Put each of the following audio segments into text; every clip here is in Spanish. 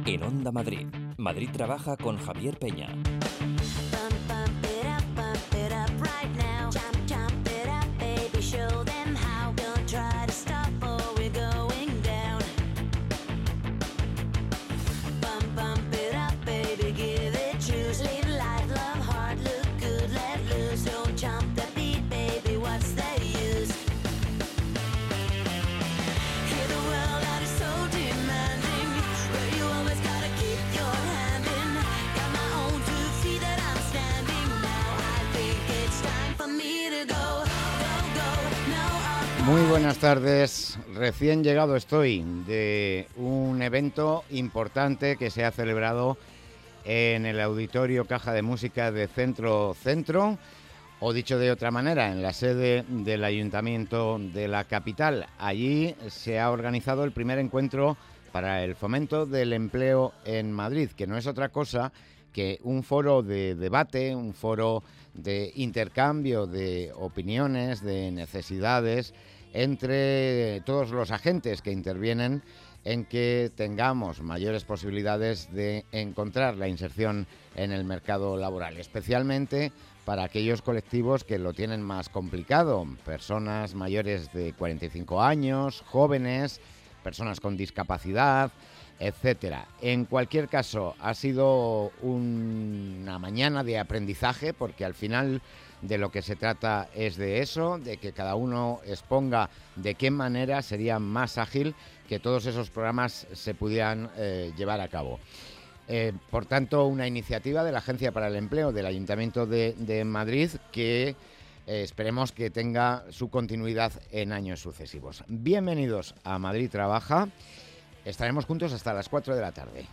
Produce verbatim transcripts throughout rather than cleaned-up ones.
En Onda Madrid, Madrid Trabaja con Javier Peña. Muy buenas tardes. Recién llegado estoy de un evento importante que se ha celebrado en el Auditorio Caja de Música de Centro Centro, o dicho de otra manera, en la sede del Ayuntamiento de la capital. Allí se ha organizado el primer encuentro para el fomento del empleo en Madrid, que no es otra cosa que un foro de debate, un foro de intercambio de opiniones, de necesidades, entre todos los agentes que intervienen en que tengamos mayores posibilidades de encontrar la inserción en el mercado laboral, especialmente para aquellos colectivos que lo tienen más complicado, personas mayores de cuarenta y cinco años, jóvenes, personas con discapacidad, etcétera. En cualquier caso, ha sido una mañana de aprendizaje, porque al final de lo que se trata es de eso, de que cada uno exponga de qué manera sería más ágil que todos esos programas se pudieran eh, llevar a cabo. Eh, por tanto, una iniciativa de la Agencia para el Empleo del Ayuntamiento de, de Madrid que eh, esperemos que tenga su continuidad en años sucesivos. Bienvenidos a Madrid Trabaja. Estaremos juntos hasta las cuatro de la tarde.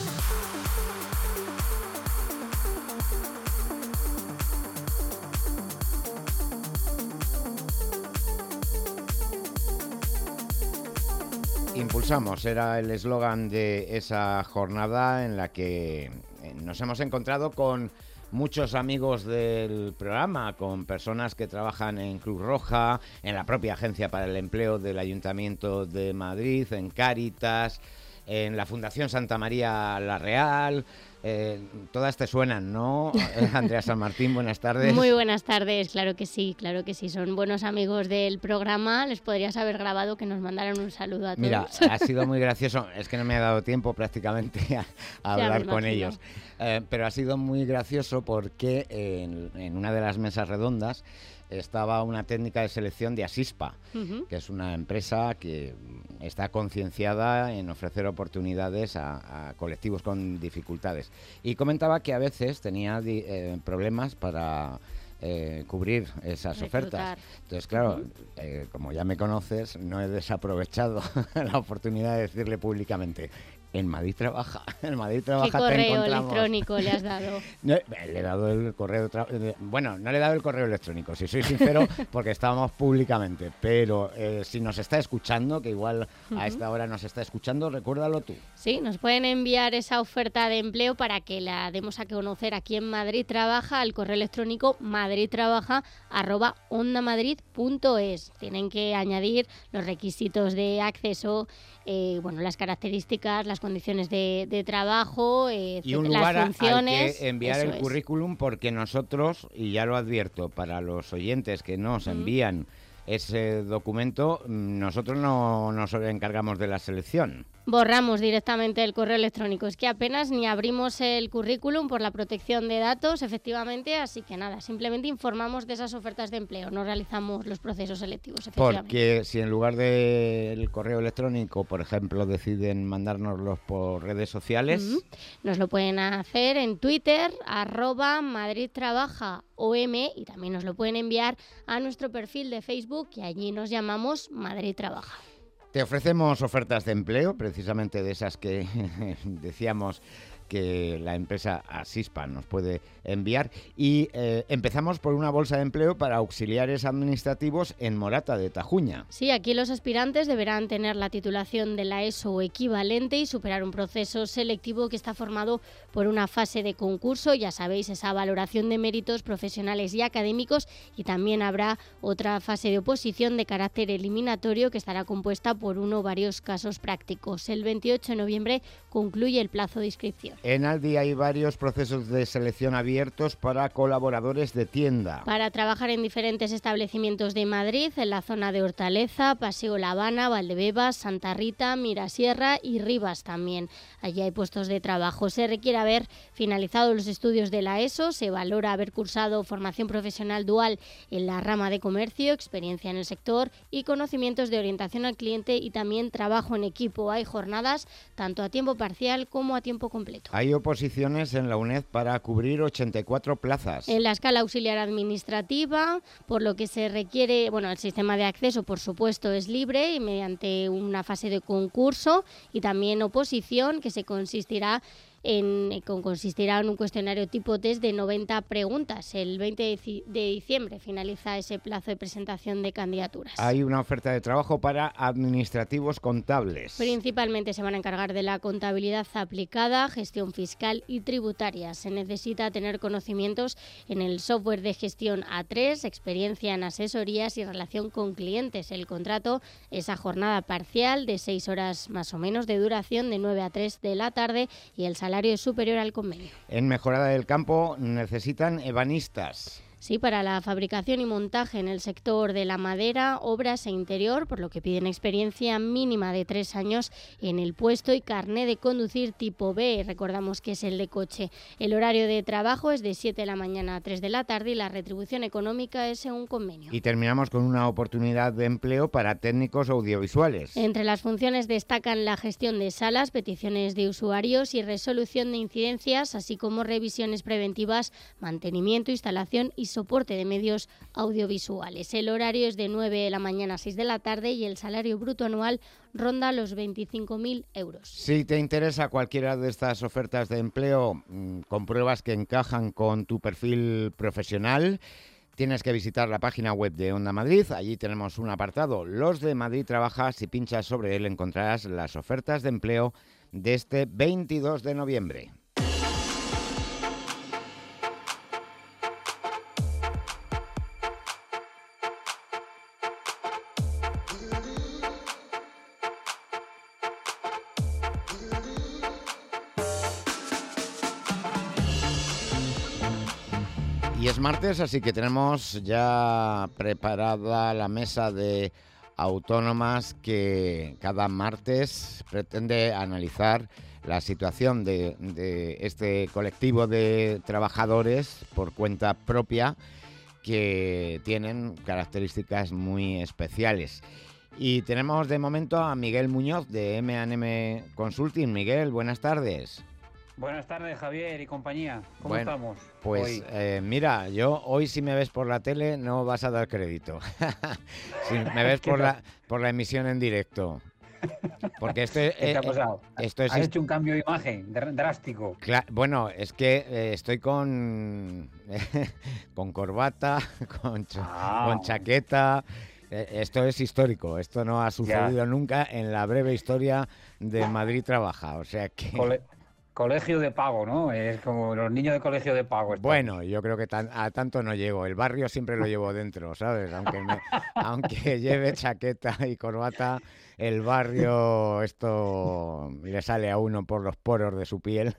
Impulsamos, era el eslogan de esa jornada en la que nos hemos encontrado con muchos amigos del programa, con personas que trabajan en Cruz Roja, en la propia Agencia para el Empleo del Ayuntamiento de Madrid, en Cáritas, en la Fundación Santa María La Real. Eh, todas te suenan, ¿no? Andrea San Martín, buenas tardes. Muy buenas tardes, claro que sí, claro que sí. Son buenos amigos del programa. Les podrías haber grabado que nos mandaran un saludo a todos. Mira, ha sido muy gracioso. Es que no me ha dado tiempo prácticamente a, a hablar con ellos. Eh, pero ha sido muy gracioso porque en, en una de las mesas redondas estaba una técnica de selección de Asispa, uh-huh. que es una empresa que está concienciada en ofrecer oportunidades a, a colectivos con dificultades. Y comentaba que a veces tenía eh, problemas para eh, cubrir esas Reclutar. ofertas. Entonces, claro, uh-huh. eh, como ya me conoces, no he desaprovechado la oportunidad de decirle públicamente: en Madrid Trabaja, en Madrid Trabaja. ¿Qué correo electrónico le has dado? No, le he dado el correo, tra- bueno, no le he dado el correo electrónico, si soy sincero, porque estábamos públicamente, pero eh, si nos está escuchando, que igual uh-huh. a esta hora nos está escuchando, recuérdalo tú. Sí, nos pueden enviar esa oferta de empleo para que la demos a conocer aquí en Madrid Trabaja, al correo electrónico madridtrabaja arroba ondamadrid punto es. Tienen que añadir los requisitos de acceso, eh, bueno, las características, las condiciones de, de trabajo, eh, y un las lugar funciones. Al que enviar el es. currículum, porque nosotros, y ya lo advierto para los oyentes que nos envían mm. ese documento, nosotros no nos encargamos de la selección. Borramos directamente el correo electrónico. Es que apenas ni abrimos el currículum por la protección de datos, efectivamente, así que nada, simplemente informamos de esas ofertas de empleo, no realizamos los procesos selectivos, efectivamente. Porque si en lugar del correo electrónico, por ejemplo, deciden mandárnoslos por redes sociales... Uh-huh. Nos lo pueden hacer en Twitter, arroba Madrid Trabaja O M, y también nos lo pueden enviar a nuestro perfil de Facebook, y allí nos llamamos Madrid Trabaja. Te ofrecemos ofertas de empleo, precisamente de esas que decíamos que la empresa Asispa nos puede enviar. Y eh, empezamos por una bolsa de empleo para auxiliares administrativos en Morata de Tajuña. Sí, aquí los aspirantes deberán tener la titulación de la ESO o equivalente y superar un proceso selectivo que está formado por una fase de concurso, ya sabéis, esa valoración de méritos profesionales y académicos, y también habrá otra fase de oposición de carácter eliminatorio que estará compuesta por uno o varios casos prácticos. El veintiocho de noviembre concluye el plazo de inscripción. En Aldi hay varios procesos de selección abiertos para colaboradores de tienda. Para trabajar en diferentes establecimientos de Madrid, en la zona de Hortaleza, Paseo La Habana, Valdebebas, Santa Rita, Mirasierra y Rivas también. Allí hay puestos de trabajo. Se requiere haber finalizado los estudios de la ESO, se valora haber cursado formación profesional dual en la rama de comercio, experiencia en el sector y conocimientos de orientación al cliente y también trabajo en equipo. Hay jornadas tanto a tiempo parcial como a tiempo completo. Hay oposiciones en la UNED para cubrir ochenta y cuatro plazas. En la escala auxiliar administrativa, por lo que se requiere, bueno, el sistema de acceso, por supuesto, es libre y mediante una fase de concurso, y también oposición que se consistirá En, con, consistirá en un cuestionario tipo test de noventa preguntas. El veinte de diciembre finaliza ese plazo de presentación de candidaturas. Hay una oferta de trabajo para administrativos contables. Principalmente se van a encargar de la contabilidad aplicada, gestión fiscal y tributaria. Se necesita tener conocimientos en el software de gestión A tres, experiencia en asesorías y relación con clientes. El contrato es a jornada parcial de seis horas más o menos de duración, de nueve a tres de la tarde, y el salario es superior al convenio. En Mejorada del Campo necesitan ebanistas. Sí, para la fabricación y montaje en el sector de la madera, obras e interior, por lo que piden experiencia mínima de tres años en el puesto y carné de conducir tipo B, recordamos que es el de coche. El horario de trabajo es de siete de la mañana a tres de la tarde y la retribución económica es según convenio. Y terminamos con una oportunidad de empleo para técnicos audiovisuales. Entre las funciones destacan la gestión de salas, peticiones de usuarios y resolución de incidencias, así como revisiones preventivas, mantenimiento, instalación y soporte de medios audiovisuales. El horario es de nueve de la mañana a seis de la tarde y el salario bruto anual ronda los veinticinco mil euros. Si te interesa cualquiera de estas ofertas de empleo, compruebas que encajan con tu perfil profesional, tienes que visitar la página web de Onda Madrid. Allí tenemos un apartado, Los de Madrid Trabaja. Si pinchas sobre él encontrarás las ofertas de empleo de este veintidós de noviembre. Y es martes, así que tenemos ya preparada la mesa de autónomas que cada martes pretende analizar la situación de, de este colectivo de trabajadores por cuenta propia que tienen características muy especiales. Y tenemos de momento a Miguel Muñoz de eme and eme Consulting. Miguel, buenas tardes. Buenas tardes, Javier y compañía. ¿Cómo bueno, estamos? Pues eh, mira, yo hoy si me ves por la tele no vas a dar crédito. Si me ves por la, por la emisión en directo. Porque esto, ¿Qué te eh, ha pasado? esto es... ¿Has hecho un cambio de imagen drástico? Claro, bueno, es que eh, estoy con, con corbata, con, cha ah. con chaqueta... Esto es histórico, esto no ha sucedido ya. nunca en la breve historia de Madrid Trabaja, o sea que... Cole colegio de pago, ¿no? Es como los niños de colegio de pago. Bueno, yo creo que tan, a tanto no llego, el barrio siempre lo llevo dentro, ¿sabes? Aunque, me, aunque lleve chaqueta y corbata, el barrio esto le sale a uno por los poros de su piel.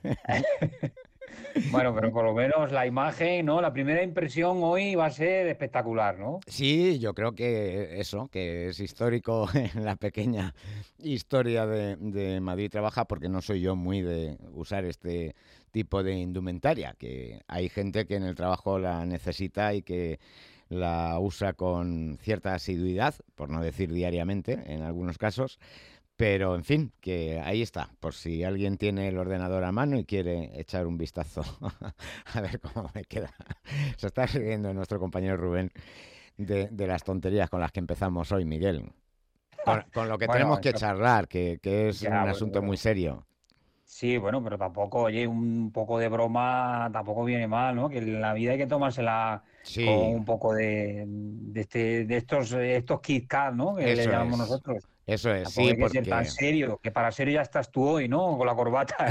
Bueno, pero por lo menos la imagen, ¿no? La primera impresión hoy va a ser espectacular, ¿no? Sí, yo creo que eso, que es histórico en la pequeña historia de, de Madrid Trabaja, porque no soy yo muy de usar este tipo de indumentaria, que hay gente que en el trabajo la necesita y que la usa con cierta asiduidad, por no decir diariamente en algunos casos. Pero, en fin, que ahí está, por si alguien tiene el ordenador a mano y quiere echar un vistazo a ver cómo me queda. Se está riendo nuestro compañero Rubén de, de las tonterías con las que empezamos hoy, Miguel. Con, con lo que bueno, tenemos que charlar, que, que es ya, un bueno, asunto bueno. muy serio. Sí, bueno, pero tampoco, oye, un poco de broma tampoco viene mal, ¿no? Que la vida hay que tomársela con Sí, un poco de, de, este, de estos, estos Kit Kat, ¿no? Que le eso llamamos es, nosotros. eso es, Tampoco sí, hay que ser tan porque... serio, que para serio ya estás tú hoy, ¿no? Con la corbata.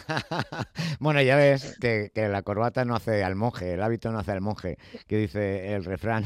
Bueno, ya ves que, que la corbata no hace al monje, el hábito no hace al monje, que dice el refrán.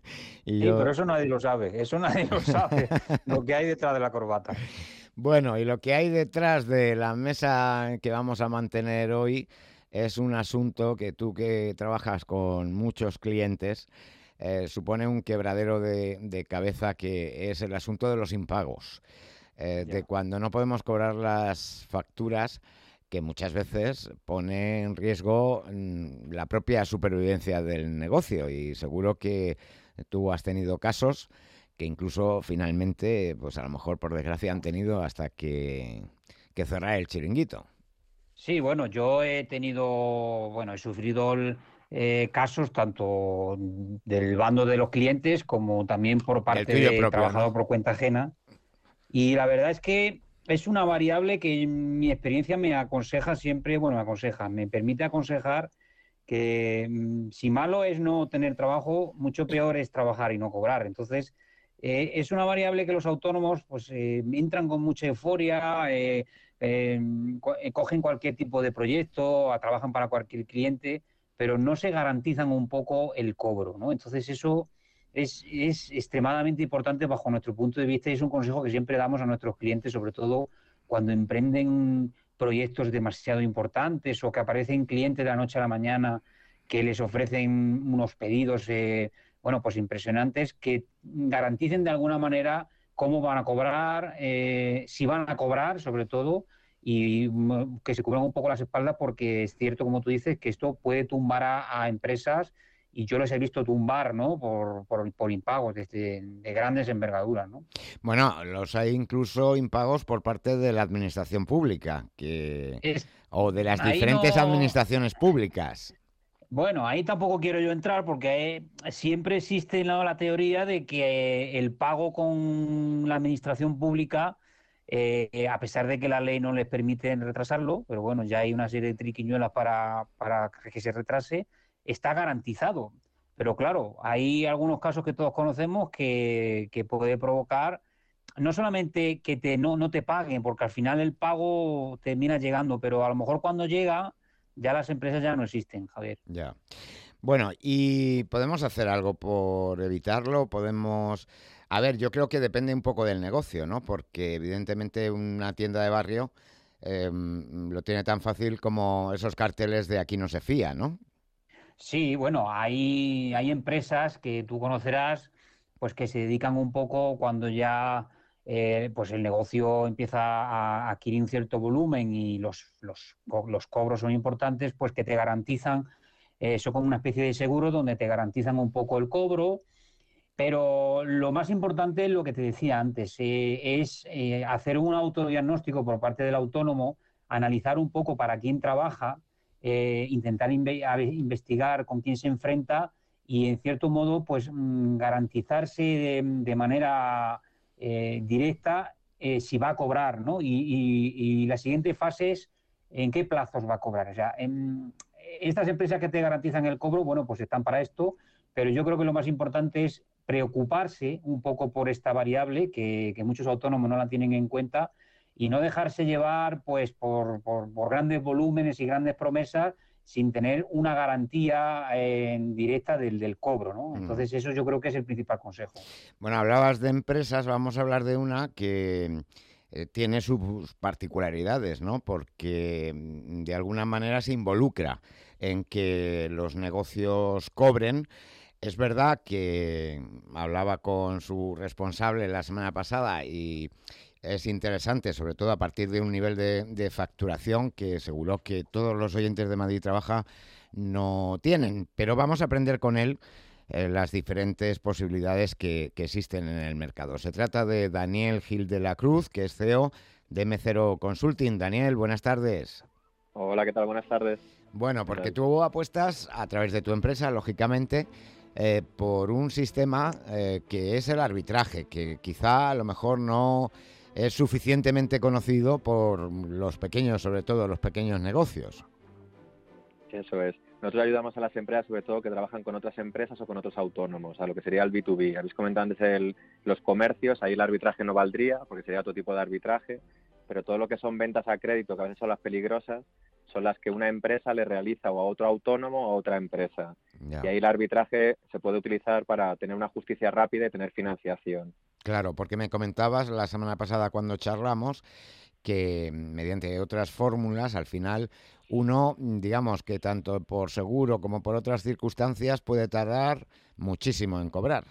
Y Sí, pero yo, eso nadie lo sabe, eso nadie lo sabe, lo que hay detrás de la corbata. bueno, y lo que hay detrás de la mesa que vamos a mantener hoy es un asunto que tú que trabajas con muchos clientes, eh, supone un quebradero de, de cabeza que es el asunto de los impagos, eh, de Ya. cuando no podemos cobrar las facturas que muchas veces pone en riesgo mm, la propia supervivencia del negocio y seguro que tú has tenido casos que incluso finalmente, pues a lo mejor por desgracia han tenido hasta que, que cerrar el chiringuito. Sí, bueno, yo he tenido, bueno, he sufrido el, eh, casos tanto del bando de los clientes como también por Del parte tuyo de propio, ¿no? trabajador por cuenta ajena. Y la verdad es que es una variable que en mi experiencia me aconseja siempre, bueno, me aconseja, me permite aconsejar que mm, si malo es no tener trabajo, mucho peor es trabajar y no cobrar. Entonces, eh, es una variable que los autónomos pues eh, entran con mucha euforia, eh, eh, co- eh, cogen cualquier tipo de proyecto, a- trabajan para cualquier cliente, pero no se garantizan un poco el cobro, ¿no? Entonces, eso es, es extremadamente importante bajo nuestro punto de vista y es un consejo que siempre damos a nuestros clientes, sobre todo cuando emprenden proyectos demasiado importantes o que aparecen clientes de la noche a la mañana que les ofrecen unos pedidos, eh, bueno, pues impresionantes, que garanticen de alguna manera cómo van a cobrar, eh, si van a cobrar, sobre todo, y mm, que se cubran un poco las espaldas, porque es cierto, como tú dices, que esto puede tumbar a, a empresas y yo les he visto tumbar, ¿no? Por, por, por impagos de, de grandes envergaduras, ¿no? Bueno, los hay incluso impagos por parte de la administración pública, que Es, o de las ahí diferentes no, administraciones públicas. bueno, ahí tampoco quiero yo entrar porque eh, siempre existe, ¿no?, la teoría de que eh, el pago con la administración pública, eh, eh, a pesar de que la ley no les permite retrasarlo, pero bueno, ya hay una serie de triquiñuelas para, para que se retrase, está garantizado. Pero claro, hay algunos casos que todos conocemos que, que puede provocar no solamente que te, no, no te paguen, porque al final el pago termina llegando, pero a lo mejor cuando llega ya las empresas ya no existen, Javier. Ya. Bueno, ¿y podemos hacer algo por evitarlo? Podemos... A ver, yo creo que depende un poco del negocio, ¿no? Porque evidentemente una tienda de barrio eh, lo tiene tan fácil como esos carteles de aquí no se fía, ¿no? Sí, bueno, hay, hay empresas que tú conocerás, pues que se dedican un poco cuando ya eh, pues el negocio empieza a adquirir un cierto volumen y los, los, co- los cobros son importantes, pues que te garantizan eh, eso como una especie de seguro donde te garantizan un poco el cobro, pero lo más importante es lo que te decía antes, eh, es eh, hacer un autodiagnóstico por parte del autónomo, analizar un poco para quién trabaja, eh, intentar inve a, investigar con quién se enfrenta y, en cierto modo, pues mmm, garantizarse de, de manera eh, directa eh, si va a cobrar, ¿no? Y, y, y, la siguiente fase es en qué plazos va a cobrar. O sea, en, estas empresas que te garantizan el cobro, bueno, pues están para esto, pero yo creo que lo más importante es preocuparse un poco por esta variable que, que muchos autónomos no la tienen en cuenta y no dejarse llevar pues por, por, por grandes volúmenes y grandes promesas sin tener una garantía eh, directa del, del cobro, ¿no? Mm. Entonces eso yo creo que es el principal consejo. Bueno, hablabas de empresas, vamos a hablar de una que eh, tiene sus particularidades, ¿no? Porque mm, de alguna manera se involucra en que los negocios cobren. Es verdad que hablaba con su responsable la semana pasada y es interesante, sobre todo a partir de un nivel de, de facturación que seguro que todos los oyentes de Madrid Trabaja no tienen. Pero vamos a aprender con él eh, las diferentes posibilidades que, que existen en el mercado. Se trata de Daniel Gil de la Cruz, que es C E O de M cero Consulting. Daniel, buenas tardes. Hola, ¿qué tal? Buenas tardes. Bueno, ¿Qué porque tal? tú apuestas a través de tu empresa, lógicamente, eh, por un sistema eh, que es el arbitraje, que quizá a lo mejor no es suficientemente conocido por los pequeños, sobre todo los pequeños negocios. Eso es. Nosotros ayudamos a las empresas, sobre todo, que trabajan con otras empresas o con otros autónomos, a lo que sería el B dos B. Habéis comentado antes el, los comercios, ahí el arbitraje no valdría, porque sería otro tipo de arbitraje, pero todo lo que son ventas a crédito, que a veces son las peligrosas, son las que una empresa le realiza o a otro autónomo o a otra empresa. Ya. Y ahí el arbitraje se puede utilizar para tener una justicia rápida y tener financiación. Claro, porque me comentabas la semana pasada cuando charlamos que mediante otras fórmulas, al final, uno, digamos que tanto por seguro como por otras circunstancias, puede tardar muchísimo en cobrar.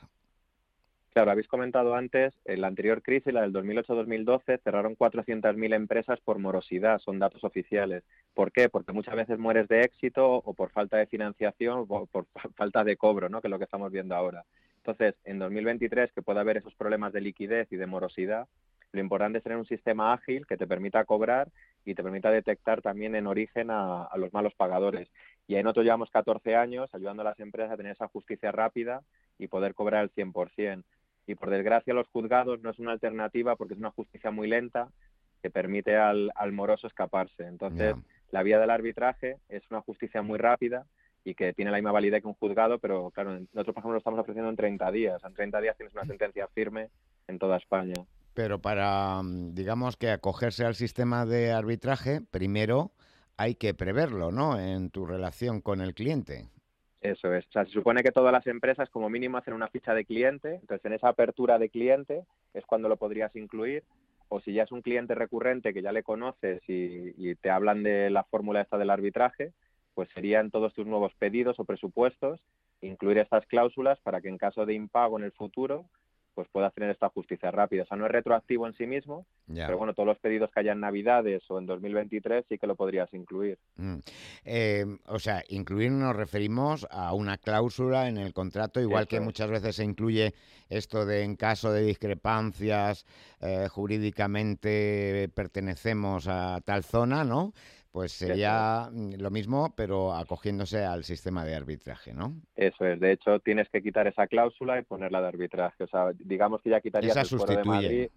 Claro, habéis comentado antes, en la anterior crisis, la del dos mil ocho dos mil doce, cerraron cuatrocientas mil empresas por morosidad, son datos oficiales. ¿Por qué? Porque muchas veces mueres de éxito o por falta de financiación o por falta de cobro, ¿no? Que es lo que estamos viendo ahora. Entonces, en dos mil veintitrés, que pueda haber esos problemas de liquidez y de morosidad, lo importante es tener un sistema ágil que te permita cobrar y te permita detectar también en origen a, a los malos pagadores. Y ahí nosotros llevamos catorce años ayudando a las empresas a tener esa justicia rápida y poder cobrar el cien por ciento. Y por desgracia los juzgados no es una alternativa porque es una justicia muy lenta que permite al, al moroso escaparse. Entonces, yeah. la vía del arbitraje es una justicia muy rápida y que tiene la misma validez que un juzgado, pero claro, nosotros por ejemplo lo estamos ofreciendo en treinta días. En treinta días tienes una sentencia firme en toda España. Pero para, digamos que acogerse al sistema de arbitraje, primero hay que preverlo, ¿no?, en tu relación con el cliente. Eso es. O sea, se supone que todas las empresas como mínimo hacen una ficha de cliente, entonces en esa apertura de cliente es cuando lo podrías incluir, o si ya es un cliente recurrente que ya le conoces y, y te hablan de la fórmula esta del arbitraje, pues sería en todos tus nuevos pedidos o presupuestos incluir estas cláusulas para que en caso de impago en el futuro pues puedas tener esta justicia rápida. O sea, no es retroactivo en sí mismo, yeah. pero bueno, todos los pedidos que haya en Navidades o en dos mil veintitrés sí que lo podrías incluir. Mm. Eh, o sea, incluir nos referimos a una cláusula en el contrato, igual Eso que es. Muchas veces se incluye esto de en caso de discrepancias eh, jurídicamente pertenecemos a tal zona, ¿no? Pues sería lo mismo, pero acogiéndose al sistema de arbitraje, ¿no? Eso es. De hecho, tienes que quitar esa cláusula y ponerla de arbitraje. O sea, digamos que ya quitarías esa el sustituye. Foro de Madrid.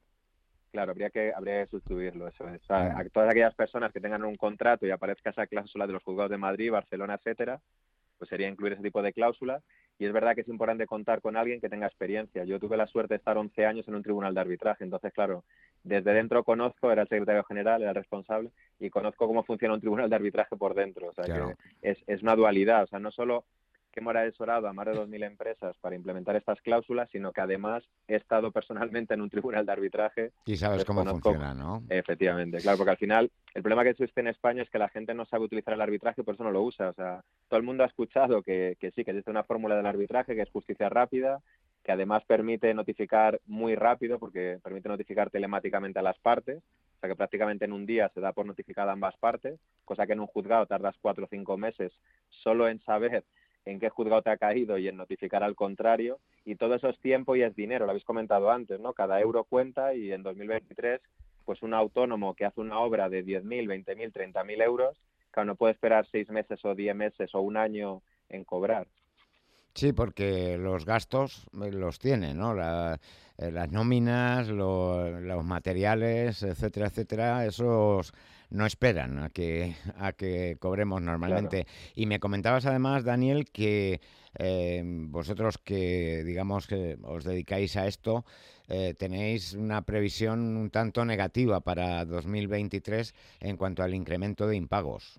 Claro, habría que habría que sustituirlo. Eso es. O sea, a todas aquellas personas que tengan un contrato y aparezca esa cláusula de los juzgados de Madrid, Barcelona, etcétera, pues sería incluir ese tipo de cláusulas. Y es verdad que es importante contar con alguien que tenga experiencia. Yo tuve la suerte de estar once años en un tribunal de arbitraje, entonces, claro, desde dentro conozco, era el secretario general, era el responsable, y conozco cómo funciona un tribunal de arbitraje por dentro. O sea, claro. que es, es una dualidad. O sea, no solo que hemos asesorado a más de dos mil empresas para implementar estas cláusulas, sino que además he estado personalmente en un tribunal de arbitraje. Y sabes cómo conozco, funciona, ¿no? Efectivamente, claro, porque al final el problema que existe en España es que la gente no sabe utilizar el arbitraje y por eso no lo usa. O sea, todo el mundo ha escuchado que, que sí, que existe una fórmula del arbitraje que es justicia rápida, que además permite notificar muy rápido, porque permite notificar telemáticamente a las partes, o sea que prácticamente en un día se da por notificada a ambas partes, cosa que en un juzgado tardas cuatro o cinco meses solo en saber en qué juzgado te ha caído y en notificar al contrario, y todo eso es tiempo y es dinero, lo habéis comentado antes, ¿no? Cada euro cuenta y en dos mil veintitrés, pues un autónomo que hace una obra de diez mil, veinte mil, treinta mil euros, claro, no puede esperar seis meses o diez meses o un año en cobrar. Sí, porque los gastos los tiene, ¿no? La, eh, las nóminas, lo, los materiales, etcétera, etcétera, esos no esperan a que a que cobremos normalmente. Claro. Y me comentabas además, Daniel, que eh, vosotros que digamos que os dedicáis a esto, eh, tenéis una previsión un tanto negativa para dos mil veintitrés en cuanto al incremento de impagos.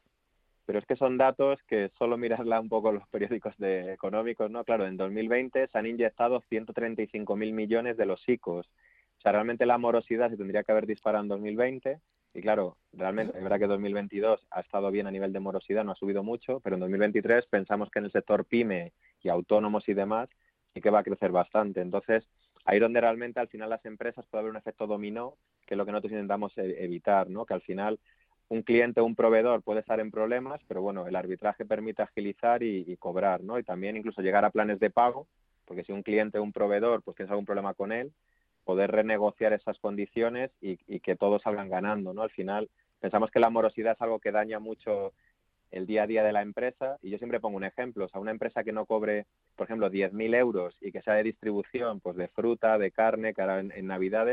Pero es que son datos que solo mirarla un poco los periódicos de económicos, ¿no? Claro, en dos mil veinte se han inyectado ciento treinta y cinco mil millones de los I C Os. O sea, realmente la morosidad se tendría que haber disparado en dos mil veinte. Y claro, realmente es verdad que dos mil veintidós ha estado bien a nivel de morosidad, no ha subido mucho, pero en dos mil veintitrés pensamos que en el sector pyme y autónomos y demás sí que va a crecer bastante. Entonces, ahí donde realmente al final las empresas puede haber un efecto dominó, que es lo que nosotros intentamos evitar, ¿no? Que al final un cliente o un proveedor puede estar en problemas, pero bueno, el arbitraje permite agilizar y, y cobrar, ¿no? Y también incluso llegar a planes de pago, porque si un cliente o un proveedor pues tienes algún problema con él, poder renegociar esas condiciones y, y que todos salgan ganando, ¿no? Al final pensamos que la morosidad es algo que daña mucho el día a día de la empresa, y yo siempre pongo un ejemplo. O sea, una empresa que no cobre, por ejemplo, diez mil euros y que sea de distribución pues de fruta, de carne, que ahora en, en Navidades, es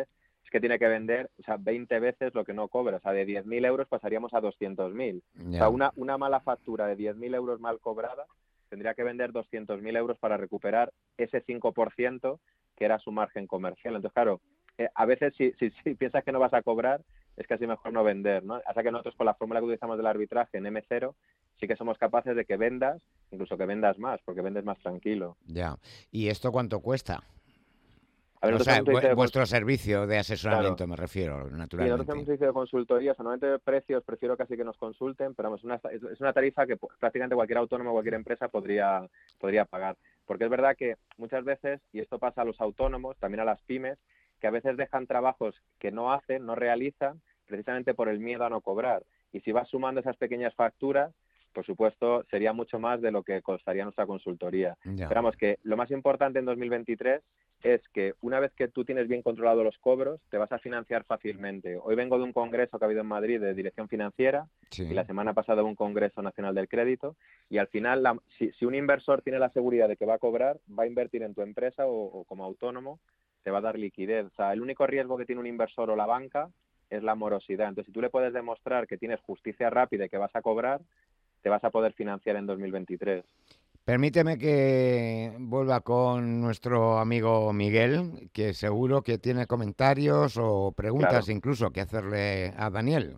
es que tiene que vender, o sea, veinte veces lo que no cobra. O sea, de diez mil euros pasaríamos a doscientos mil. Ya. O sea, una, una mala factura de diez mil euros mal cobrada tendría que vender doscientos mil euros para recuperar ese cinco por ciento que era su margen comercial. Entonces, claro, eh, a veces si, si, si piensas que no vas a cobrar, es casi mejor no vender, ¿no? O sea que nosotros con la fórmula que utilizamos del arbitraje en M cero sí que somos capaces de que vendas, incluso que vendas más, porque vendes más tranquilo. Ya. ¿Y esto cuánto cuesta? A ver, O sea, nosotros hacemos un servicio de vuestro servicio de asesoramiento, Claro. me refiero, Sí, nosotros naturalmente. hacemos un servicio de consultoría, solamente de precios prefiero casi que nos consulten, pero vamos, una, es una tarifa que prácticamente cualquier autónomo, cualquier empresa podría, podría pagar. Porque es verdad que muchas veces, y esto pasa a los autónomos, también a las pymes, que a veces dejan trabajos que no hacen, no realizan, precisamente por el miedo a no cobrar. Y si vas sumando esas pequeñas facturas, por supuesto, sería mucho más de lo que costaría nuestra consultoría. Ya. Pero vamos, que lo más importante en dos mil veintitrés es que una vez que tú tienes bien controlados los cobros, te vas a financiar fácilmente. Hoy vengo de un congreso que ha habido en Madrid de dirección financiera Sí. y la semana pasada un congreso nacional del crédito, y al final, la, si, si un inversor tiene la seguridad de que va a cobrar, va a invertir en tu empresa o, o como autónomo, te va a dar liquidez. O sea, el único riesgo que tiene un inversor o la banca es la morosidad. Entonces, si tú le puedes demostrar que tienes justicia rápida y que vas a cobrar, te vas a poder financiar en dos mil veintitrés. Permíteme que vuelva con nuestro amigo Miguel, que seguro que tiene comentarios o preguntas Claro. incluso que hacerle a Daniel.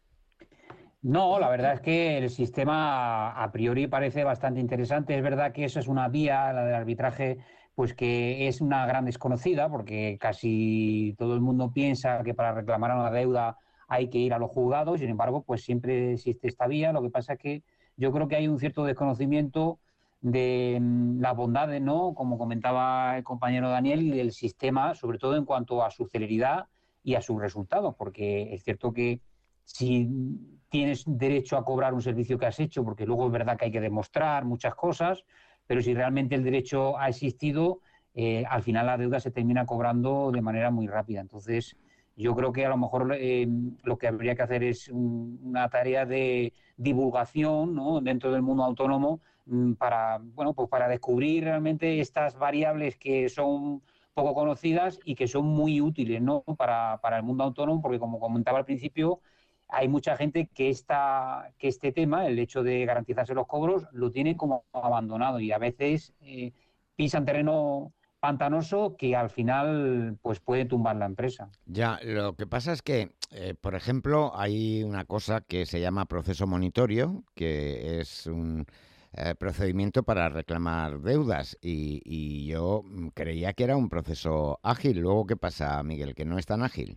No, la verdad es que el sistema a priori parece bastante interesante. Es verdad que eso es una vía, la del arbitraje, pues que es una gran desconocida, porque casi todo el mundo piensa que para reclamar una deuda hay que ir a los juzgados. Sin embargo, pues siempre existe esta vía. Lo que pasa es que yo creo que hay un cierto desconocimiento de mm, las bondades, ¿no? Como comentaba el compañero Daniel, y del sistema, sobre todo en cuanto a su celeridad y a sus resultados, porque es cierto que si tienes derecho a cobrar un servicio que has hecho, porque luego es verdad que hay que demostrar muchas cosas, pero si realmente el derecho ha existido, eh, al final la deuda se termina cobrando de manera muy rápida. Entonces, yo creo que a lo mejor eh, lo que habría que hacer es un, una tarea de divulgación, ¿no?, dentro del mundo autónomo, mm, para, bueno, pues para descubrir realmente estas variables que son poco conocidas y que son muy útiles, ¿no?, para, para el mundo autónomo, porque como comentaba al principio, hay mucha gente que, esta, que este tema, el hecho de garantizarse los cobros, lo tiene como abandonado y a veces eh, pisan terreno pantanoso que al final pues puede tumbar la empresa. Ya, lo que pasa es que, eh, por ejemplo, hay una cosa que se llama proceso monitorio, que es un eh, procedimiento para reclamar deudas y, y yo creía que era un proceso ágil. Luego, ¿qué pasa, Miguel? ¿Que no es tan ágil?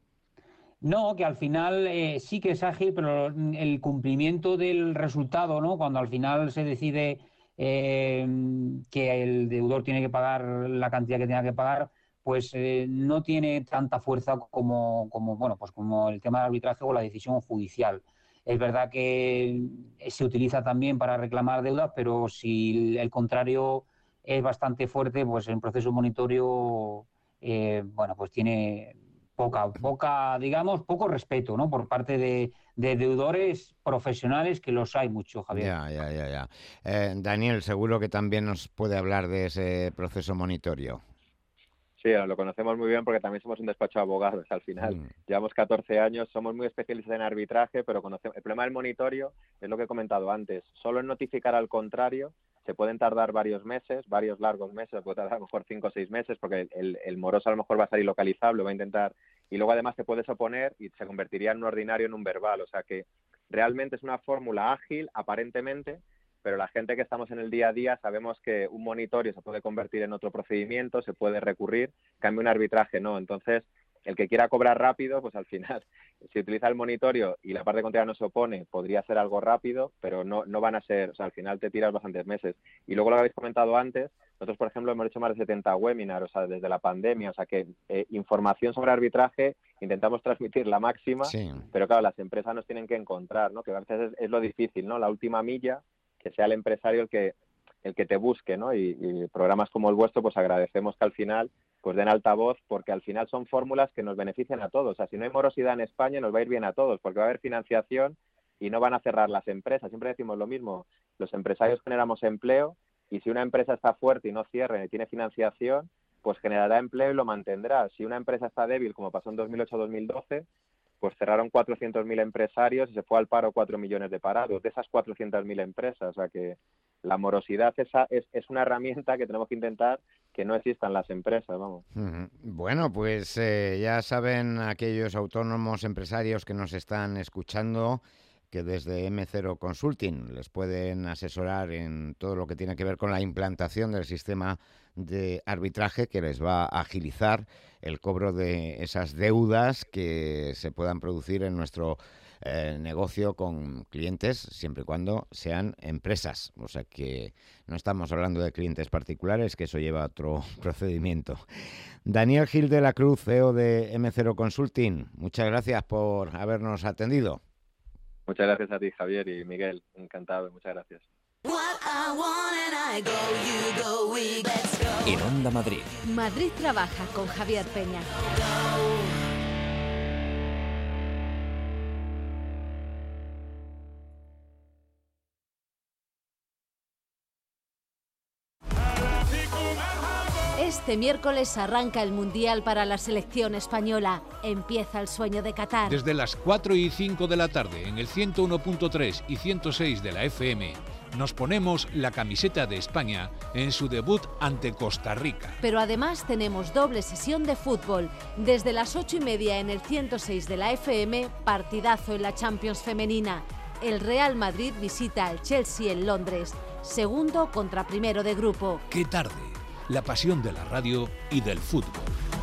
No, que al final eh, sí que es ágil, pero el cumplimiento del resultado, ¿no?, cuando al final se decide eh, que el deudor tiene que pagar la cantidad que tenga que pagar, pues eh, no tiene tanta fuerza como, como, bueno, pues como el tema del arbitraje o la decisión judicial. Es verdad que se utiliza también para reclamar deudas, pero si el contrario es bastante fuerte, pues el proceso monitorio, eh, bueno, pues tiene poca, poca, digamos, poco respeto, ¿no?, por parte de, de deudores profesionales, que los hay mucho, Javier. Ya, ya, ya, ya. Eh, Daniel, seguro que también nos puede hablar de ese proceso monitorio. Sí, lo conocemos muy bien porque también somos un despacho de abogados. Al final, Mm. llevamos catorce años, somos muy especialistas en arbitraje, pero conocemos... el problema del monitorio es lo que he comentado antes. Solo en notificar al contrario se pueden tardar varios meses, varios largos meses, puede tardar a lo mejor cinco o seis meses, porque el, el moroso a lo mejor va a ser ilocalizable, va a intentar... Y luego además te puedes oponer y se convertiría en un ordinario en un verbal. O sea que realmente es una fórmula ágil, aparentemente, pero la gente que estamos en el día a día sabemos que un monitorio se puede convertir en otro procedimiento, se puede recurrir, en cambio un arbitraje no. Entonces, el que quiera cobrar rápido, pues al final, si utiliza el monitorio y la parte contraria no se opone, podría ser algo rápido, pero no, no van a ser, o sea, al final te tiras bastantes meses. Y luego lo que habéis comentado antes, nosotros, por ejemplo, hemos hecho más de setenta webinars, o sea, desde la pandemia, o sea, que eh, información sobre arbitraje intentamos transmitir la máxima, Sí. pero claro, las empresas nos tienen que encontrar, ¿no?, que a veces es, es lo difícil, ¿no?, la última milla, que sea el empresario el que el que te busque, ¿no? Y, y programas como el vuestro, pues agradecemos que al final pues den altavoz, porque al final son fórmulas que nos benefician a todos. O sea, si no hay morosidad en España, nos va a ir bien a todos, porque va a haber financiación y no van a cerrar las empresas. Siempre decimos lo mismo, los empresarios generamos empleo, y si una empresa está fuerte y no cierra y tiene financiación, pues generará empleo y lo mantendrá. Si una empresa está débil, como pasó en dos mil ocho a dos mil doce, pues cerraron cuatrocientos mil empresarios y se fue al paro cuatro millones de parados, de esas cuatrocientas mil empresas. O sea que la morosidad esa es, es una herramienta que tenemos que intentar que no existan las empresas, vamos. Uh-huh. Bueno, pues eh, ya saben aquellos autónomos empresarios que nos están escuchando que desde eme cero Consulting les pueden asesorar en todo lo que tiene que ver con la implantación del sistema de arbitraje que les va a agilizar el cobro de esas deudas que se puedan producir en nuestro eh, negocio con clientes, siempre y cuando sean empresas. O sea que no estamos hablando de clientes particulares, que eso lleva otro procedimiento. Daniel Gil de la Cruz, C E O de eme cero Consulting, muchas gracias por habernos atendido. Muchas gracias a ti, Javier y Miguel. Encantado, muchas gracias. En Onda Madrid. Madrid trabaja con Javier Peña. Este miércoles arranca el Mundial para la selección española. Empieza el sueño de Qatar. Desde las cuatro y cinco de la tarde en el ciento uno punto tres y ciento seis de la F M, nos ponemos la camiseta de España en su debut ante Costa Rica. Pero además tenemos doble sesión de fútbol. Desde las ocho y media en el ciento seis de la F M, partidazo en la Champions femenina. El Real Madrid visita al Chelsea en Londres. Segundo contra primero de grupo. ¡Qué tarde! La pasión de la radio y del fútbol.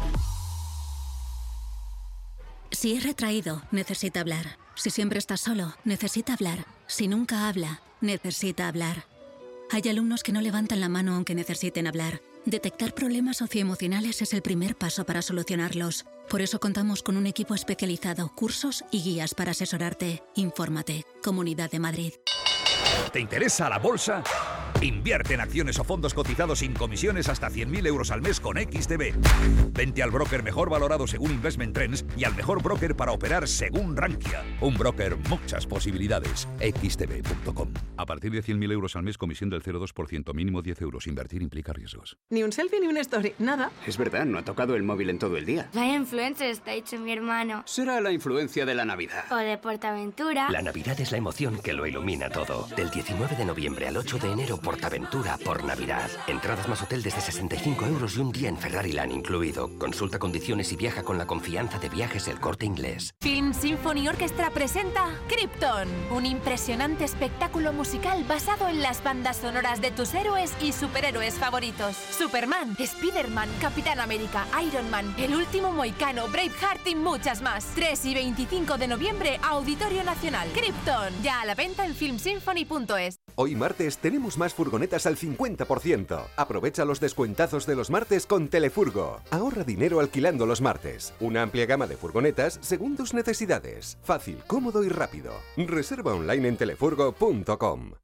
Si es retraído, necesita hablar. Si siempre está solo, necesita hablar. Si nunca habla, necesita hablar. Hay alumnos que no levantan la mano aunque necesiten hablar. Detectar problemas socioemocionales es el primer paso para solucionarlos. Por eso contamos con un equipo especializado, cursos y guías para asesorarte. Infórmate. Comunidad de Madrid. ¿Te interesa la bolsa? Invierte en acciones o fondos cotizados sin comisiones hasta cien mil euros al mes con X T B. Vente al broker mejor valorado según Investment Trends y al mejor broker para operar según Rankia. Un broker, muchas posibilidades. X T B punto com. A partir de cien mil euros al mes, comisión del cero coma dos por ciento, mínimo diez euros. Invertir implica riesgos. Ni un selfie ni una story, nada. Es verdad, no ha tocado el móvil en todo el día. Vaya influencer está hecho mi hermano. Será la influencia de la Navidad. O de Portaventura. La Navidad es la emoción que lo ilumina todo. Del diecinueve de noviembre al ocho de enero, Portaventura por Navidad. Entradas más hotel desde sesenta y cinco euros y un día en Ferrari Land incluido. Consulta condiciones y viaja con la confianza de Viajes El Corte Inglés. Film Symphony Orchestra presenta Krypton, un impresionante espectáculo musical basado en las bandas sonoras de tus héroes y superhéroes favoritos. Superman, Spiderman, Capitán América, Iron Man, El Último Mohicano, Braveheart y muchas más. tres y veinticinco de noviembre, Auditorio Nacional. Krypton, ya a la venta en film symphony punto es. Hoy martes tenemos más furgonetas al cincuenta por ciento. Aprovecha los descuentazos de los martes con Telefurgo. Ahorra dinero alquilando los martes. Una amplia gama de furgonetas según tus necesidades. Fácil, cómodo y rápido. Reserva online en telefurgo punto com.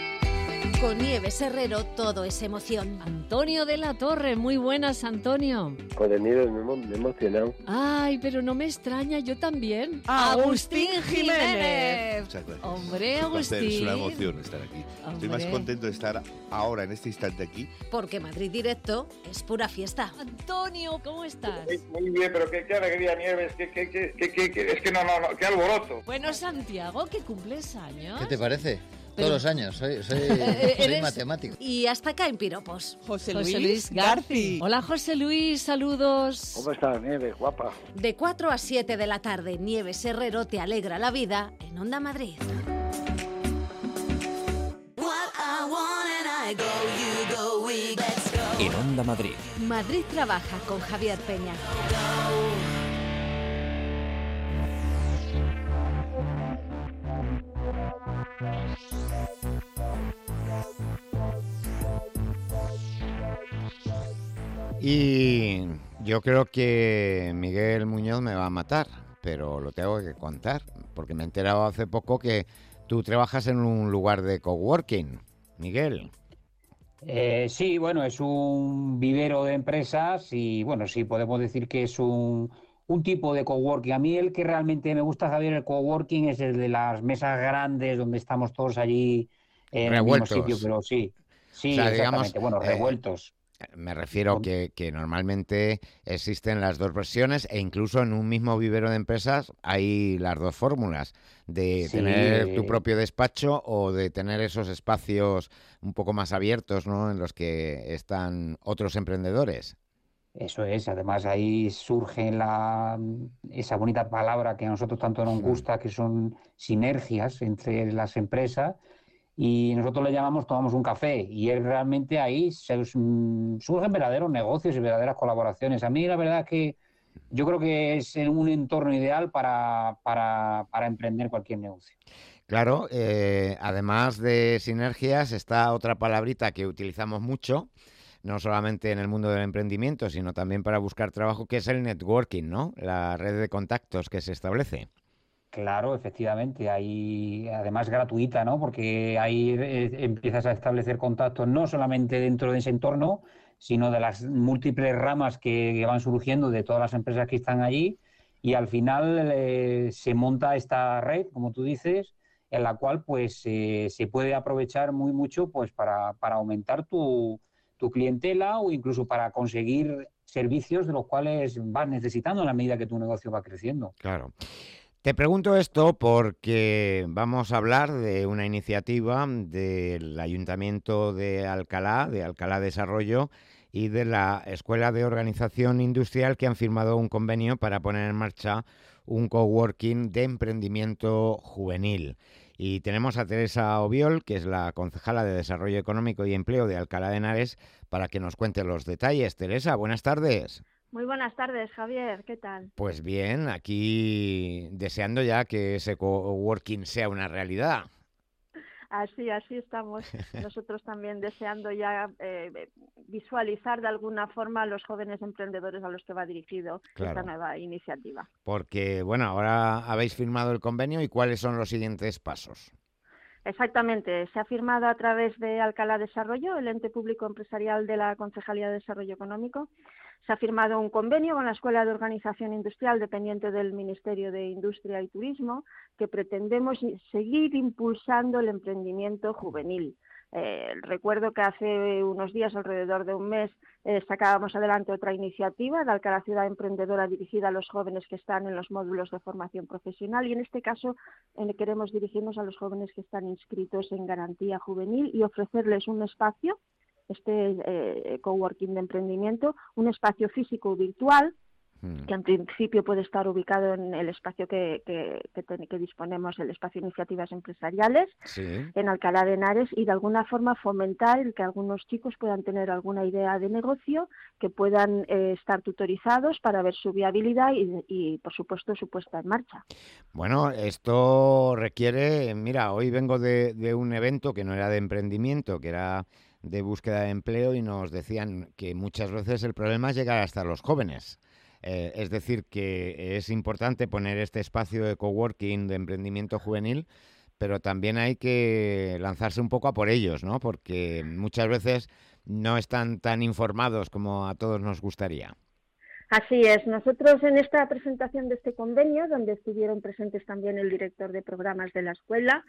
Con Nieves Herrero todo es emoción. Antonio de la Torre, muy buenas, Antonio. Joder, Nieves, me, me he emocionado. Ay, pero no me extraña, yo también. Agustín Jiménez. Muchas gracias. Hombre, Agustín. Es una emoción estar aquí. Hombre. Estoy más contento de estar ahora, en este instante aquí. Porque Madrid Directo es pura fiesta. Antonio, ¿cómo estás? Muy bien, pero qué, qué alegría, Nieves. Qué, qué, qué, qué, qué, qué, es que no, no, no, qué alboroto. Bueno, Santiago, que cumples años. ¿Qué te parece? Pero, todos los años, soy, soy, soy matemático. Y hasta acá en piropos. José Luis, José Luis Garci. Hola, José Luis, saludos. ¿Cómo estás, Nieves, guapa? De cuatro a siete de la tarde, Nieves Herrero te alegra la vida en Onda Madrid. En Onda Madrid. Madrid trabaja con Javier Peña. Y yo creo que Miguel Muñoz me va a matar, pero lo tengo que contar, porque me he enterado hace poco que tú trabajas en un lugar de coworking, Miguel. Eh, sí, bueno, es un vivero de empresas y, bueno, sí, podemos decir que es un, un tipo de coworking. A mí el que realmente me gusta, Javier, el coworking es el de las mesas grandes donde estamos todos allí en revueltos. El mismo sitio, pero sí, sí, o sea, exactamente, digamos, bueno, revueltos. Eh... Me refiero que, que normalmente existen las dos versiones e incluso en un mismo vivero de empresas hay las dos fórmulas, de Sí, tener tu eh, propio despacho o de tener esos espacios un poco más abiertos, ¿no?, en los que están otros emprendedores. Eso es, además ahí surge la, esa bonita palabra que a nosotros tanto nos Mm. gusta, que son sinergias entre las empresas, y nosotros le llamamos tomamos un café, y es realmente ahí se, mm, surgen verdaderos negocios y verdaderas colaboraciones. A mí la verdad es que yo creo que es un entorno ideal para, para, para emprender cualquier negocio. Claro, eh, además de sinergias está otra palabrita que utilizamos mucho, no solamente en el mundo del emprendimiento, sino también para buscar trabajo, que es el networking, ¿no? La red de contactos que se establece. Claro, efectivamente, hay además gratuita, ¿no? Porque ahí eh, empiezas a establecer contactos no solamente dentro de ese entorno, sino de las múltiples ramas que, que van surgiendo de todas las empresas que están allí, y al final eh, se monta esta red, como tú dices, en la cual pues eh, se puede aprovechar muy mucho pues para, para aumentar tu, tu clientela o incluso para conseguir servicios de los cuales vas necesitando en la medida que tu negocio va creciendo. Claro. Te pregunto esto porque vamos a hablar de una iniciativa del Ayuntamiento de Alcalá, de Alcalá Desarrollo, y de la Escuela de Organización Industrial, que han firmado un convenio para poner en marcha un coworking de emprendimiento juvenil. Y tenemos a Teresa Obiol, que es la concejala de Desarrollo Económico y Empleo de Alcalá de Henares, para que nos cuente los detalles. Teresa, buenas tardes. Muy buenas tardes, Javier. ¿Qué tal? Pues bien, aquí deseando ya que ese coworking sea una realidad. Así, así estamos nosotros también deseando ya eh, visualizar de alguna forma a los jóvenes emprendedores a los que va dirigido Claro. esta nueva iniciativa. Porque, bueno, ahora habéis firmado el convenio y ¿cuáles son los siguientes pasos? Exactamente, se ha firmado a través de Alcalá Desarrollo, el ente público empresarial de la Concejalía de Desarrollo Económico. Se ha firmado un convenio con la Escuela de Organización Industrial dependiente del Ministerio de Industria y Turismo, que pretendemos seguir impulsando el emprendimiento juvenil. Eh, recuerdo que hace unos días, alrededor de un mes, eh, sacábamos adelante otra iniciativa de Alcalá Ciudad Emprendedora dirigida a los jóvenes que están en los módulos de formación profesional, y en este caso eh, queremos dirigirnos a los jóvenes que están inscritos en Garantía Juvenil y ofrecerles un espacio, este eh, coworking de emprendimiento, un espacio físico virtual, que en principio puede estar ubicado en el espacio que, que, que, ten, que disponemos, el espacio de iniciativas empresariales, sí, en Alcalá de Henares, y de alguna forma fomentar el que algunos chicos puedan tener alguna idea de negocio, que puedan eh, estar tutorizados para ver su viabilidad y, y, por supuesto, su puesta en marcha. Bueno, esto requiere, mira, hoy vengo de, de un evento que no era de emprendimiento, que era de búsqueda de empleo, y nos decían que muchas veces el problema es llegar hasta los jóvenes. Eh, es decir, que es importante poner este espacio de coworking, de emprendimiento juvenil, pero también hay que lanzarse un poco a por ellos, ¿no? Porque muchas veces no están tan informados como a todos nos gustaría. Así es. Nosotros en esta presentación de este convenio, donde estuvieron presentes también el director de programas de la escuela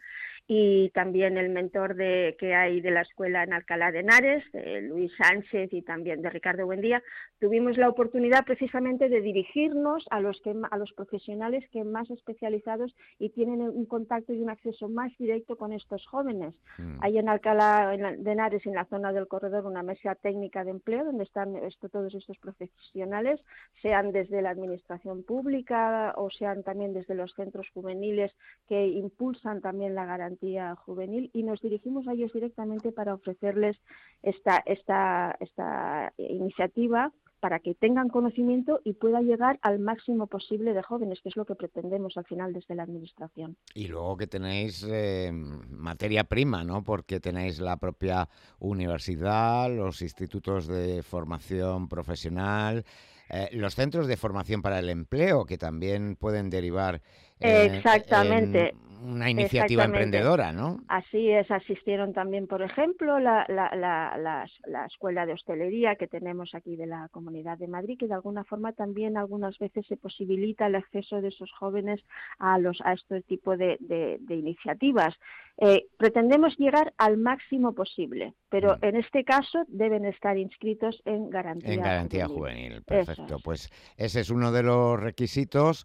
y también el mentor de, que hay de la escuela en Alcalá de Henares, de Luis Sánchez, y también de Ricardo Buendía, tuvimos la oportunidad precisamente de dirigirnos a los, que, a los profesionales que más especializados y tienen un contacto y un acceso más directo con estos jóvenes. Mm. Hay en Alcalá de Henares, en la zona del corredor, una mesa técnica de empleo donde están esto, todos estos profesionales, sean desde la administración pública o sean también desde los centros juveniles que impulsan también la garantía juvenil, y nos dirigimos a ellos directamente para ofrecerles esta, esta, esta iniciativa para que tengan conocimiento y pueda llegar al máximo posible de jóvenes, que es lo que pretendemos al final desde la administración. Y luego que tenéis eh, materia prima, ¿no? Porque tenéis la propia universidad, los institutos de formación profesional, eh, los centros de formación para el empleo, que también pueden derivar eh, Exactamente. en una iniciativa emprendedora, ¿no? Así es, asistieron también, por ejemplo, la, la, la, la, la Escuela de Hostelería que tenemos aquí de la Comunidad de Madrid, que de alguna forma también algunas veces se posibilita el acceso de esos jóvenes a los a este tipo de, de, de iniciativas. Eh, pretendemos llegar al máximo posible, pero mm. en este caso deben estar inscritos en garantía, en garantía juvenil. juvenil. Perfecto, es. Pues ese es uno de los requisitos.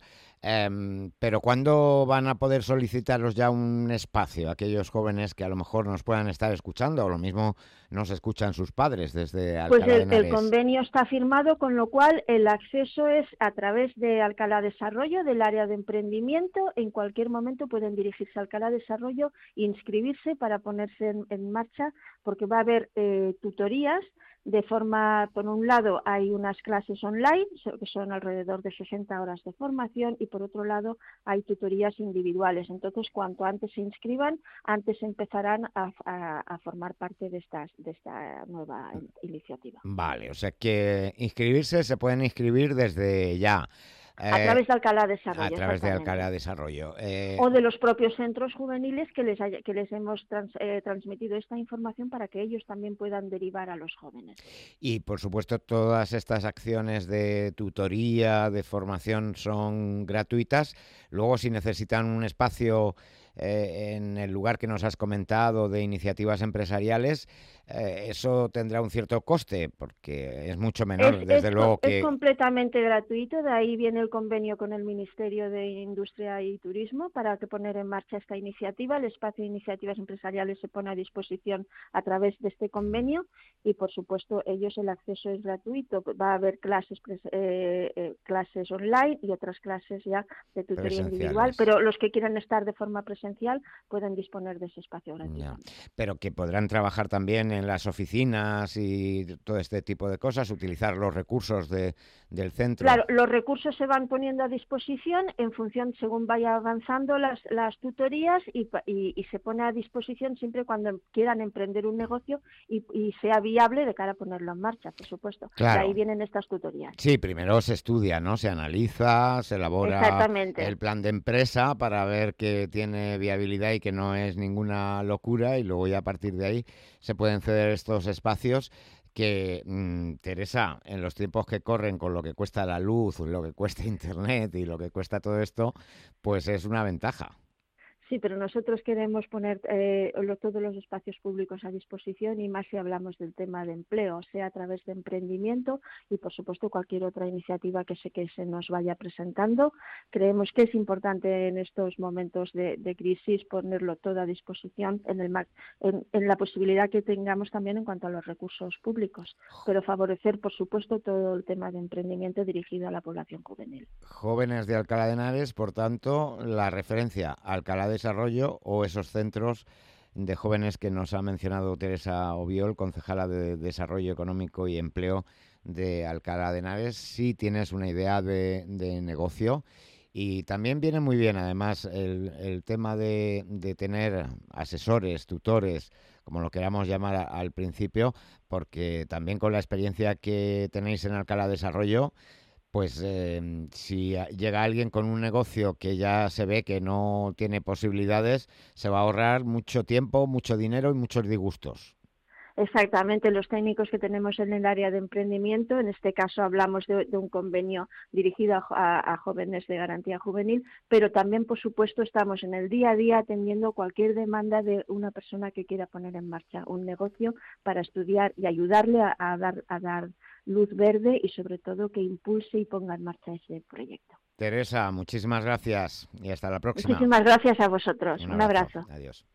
Um, pero ¿cuándo van a poder solicitaros ya un espacio? Aquellos jóvenes que a lo mejor nos puedan estar escuchando, o lo mismo nos escuchan sus padres desde Alcalá pues el, de Henares. el convenio está firmado, con lo cual el acceso es a través de Alcalá Desarrollo, del área de emprendimiento. En cualquier momento pueden dirigirse a Alcalá Desarrollo e inscribirse para ponerse en, en marcha, porque va a haber eh, tutorías. De forma, por un lado, hay unas clases online, que son alrededor de sesenta horas de formación, y por otro lado, hay tutorías individuales. Entonces, cuanto antes se inscriban, antes empezarán a, a, a formar parte de, estas, de esta nueva iniciativa. Vale, o sea que inscribirse se pueden inscribir desde ya. Eh, a través de Alcalá Desarrollo. A través de Alcalá Desarrollo. Eh... O de los propios centros juveniles que les, haya, que les hemos trans, eh, transmitido esta información para que ellos también puedan derivar a los jóvenes. Y, por supuesto, todas estas acciones de tutoría, de formación son gratuitas. Luego, si necesitan un espacio eh, en el lugar que nos has comentado de iniciativas empresariales, eh, eso tendrá un cierto coste, porque es mucho menor, es, desde es, luego que... Es completamente gratuito, de ahí viene el convenio con el Ministerio de Industria y Turismo para que poner en marcha esta iniciativa. El espacio de iniciativas empresariales se pone a disposición a través de este convenio y, por supuesto, ellos el acceso es gratuito. Va a haber clases, eh, eh, clases online y otras clases ya de tutoría individual, pero los que quieran estar de forma presencial pueden disponer de ese espacio gratuito. Ya. Pero que podrán trabajar también en las oficinas y todo este tipo de cosas, utilizar los recursos de, del centro. Claro, los recursos se van poniendo a disposición en función, según vaya avanzando las, las tutorías y, y, y se pone a disposición siempre cuando quieran emprender un negocio y, y sea viable de cara a ponerlo en marcha, por supuesto. Claro. De ahí vienen estas tutorías. Sí, primero se estudia, ¿no? Se analiza, se elabora el plan de empresa para ver que tiene viabilidad y que no es ninguna locura, y luego ya a partir de ahí se pueden ceder estos espacios que, mmm, Teresa, en los tiempos que corren con lo que cuesta la luz, lo que cuesta internet y lo que cuesta todo esto, pues es una ventaja. Sí, pero nosotros queremos poner eh, lo, todos los espacios públicos a disposición, y más si hablamos del tema de empleo, sea a través de emprendimiento y, por supuesto, cualquier otra iniciativa que se, que se nos vaya presentando. Creemos que es importante en estos momentos de, de crisis ponerlo todo a disposición en, el, en, en la posibilidad que tengamos también en cuanto a los recursos públicos, pero favorecer, por supuesto, todo el tema de emprendimiento dirigido a la población juvenil. Jóvenes de Alcalá de Henares, por tanto, la referencia a Alcalá de Desarrollo o esos centros de jóvenes que nos ha mencionado Teresa Obiol, concejala de Desarrollo Económico y Empleo de Alcalá de Henares. Si tienes una idea de, de negocio, y también viene muy bien además el, el tema de, de tener asesores, tutores, como lo queramos llamar a, al principio, porque también con la experiencia que tenéis en Alcalá de Desarrollo, pues eh, si llega alguien con un negocio que ya se ve que no tiene posibilidades, se va a ahorrar mucho tiempo, mucho dinero y muchos disgustos. Exactamente, los técnicos que tenemos en el área de emprendimiento, en este caso hablamos de, de un convenio dirigido a, a, a jóvenes de garantía juvenil, pero también, por supuesto, estamos en el día a día atendiendo cualquier demanda de una persona que quiera poner en marcha un negocio para estudiar y ayudarle a, a dar a dar luz verde y, sobre todo, que impulse y ponga en marcha ese proyecto. Teresa, muchísimas gracias y hasta la próxima. Muchísimas gracias a vosotros. Un, Un abrazo. abrazo. Adiós.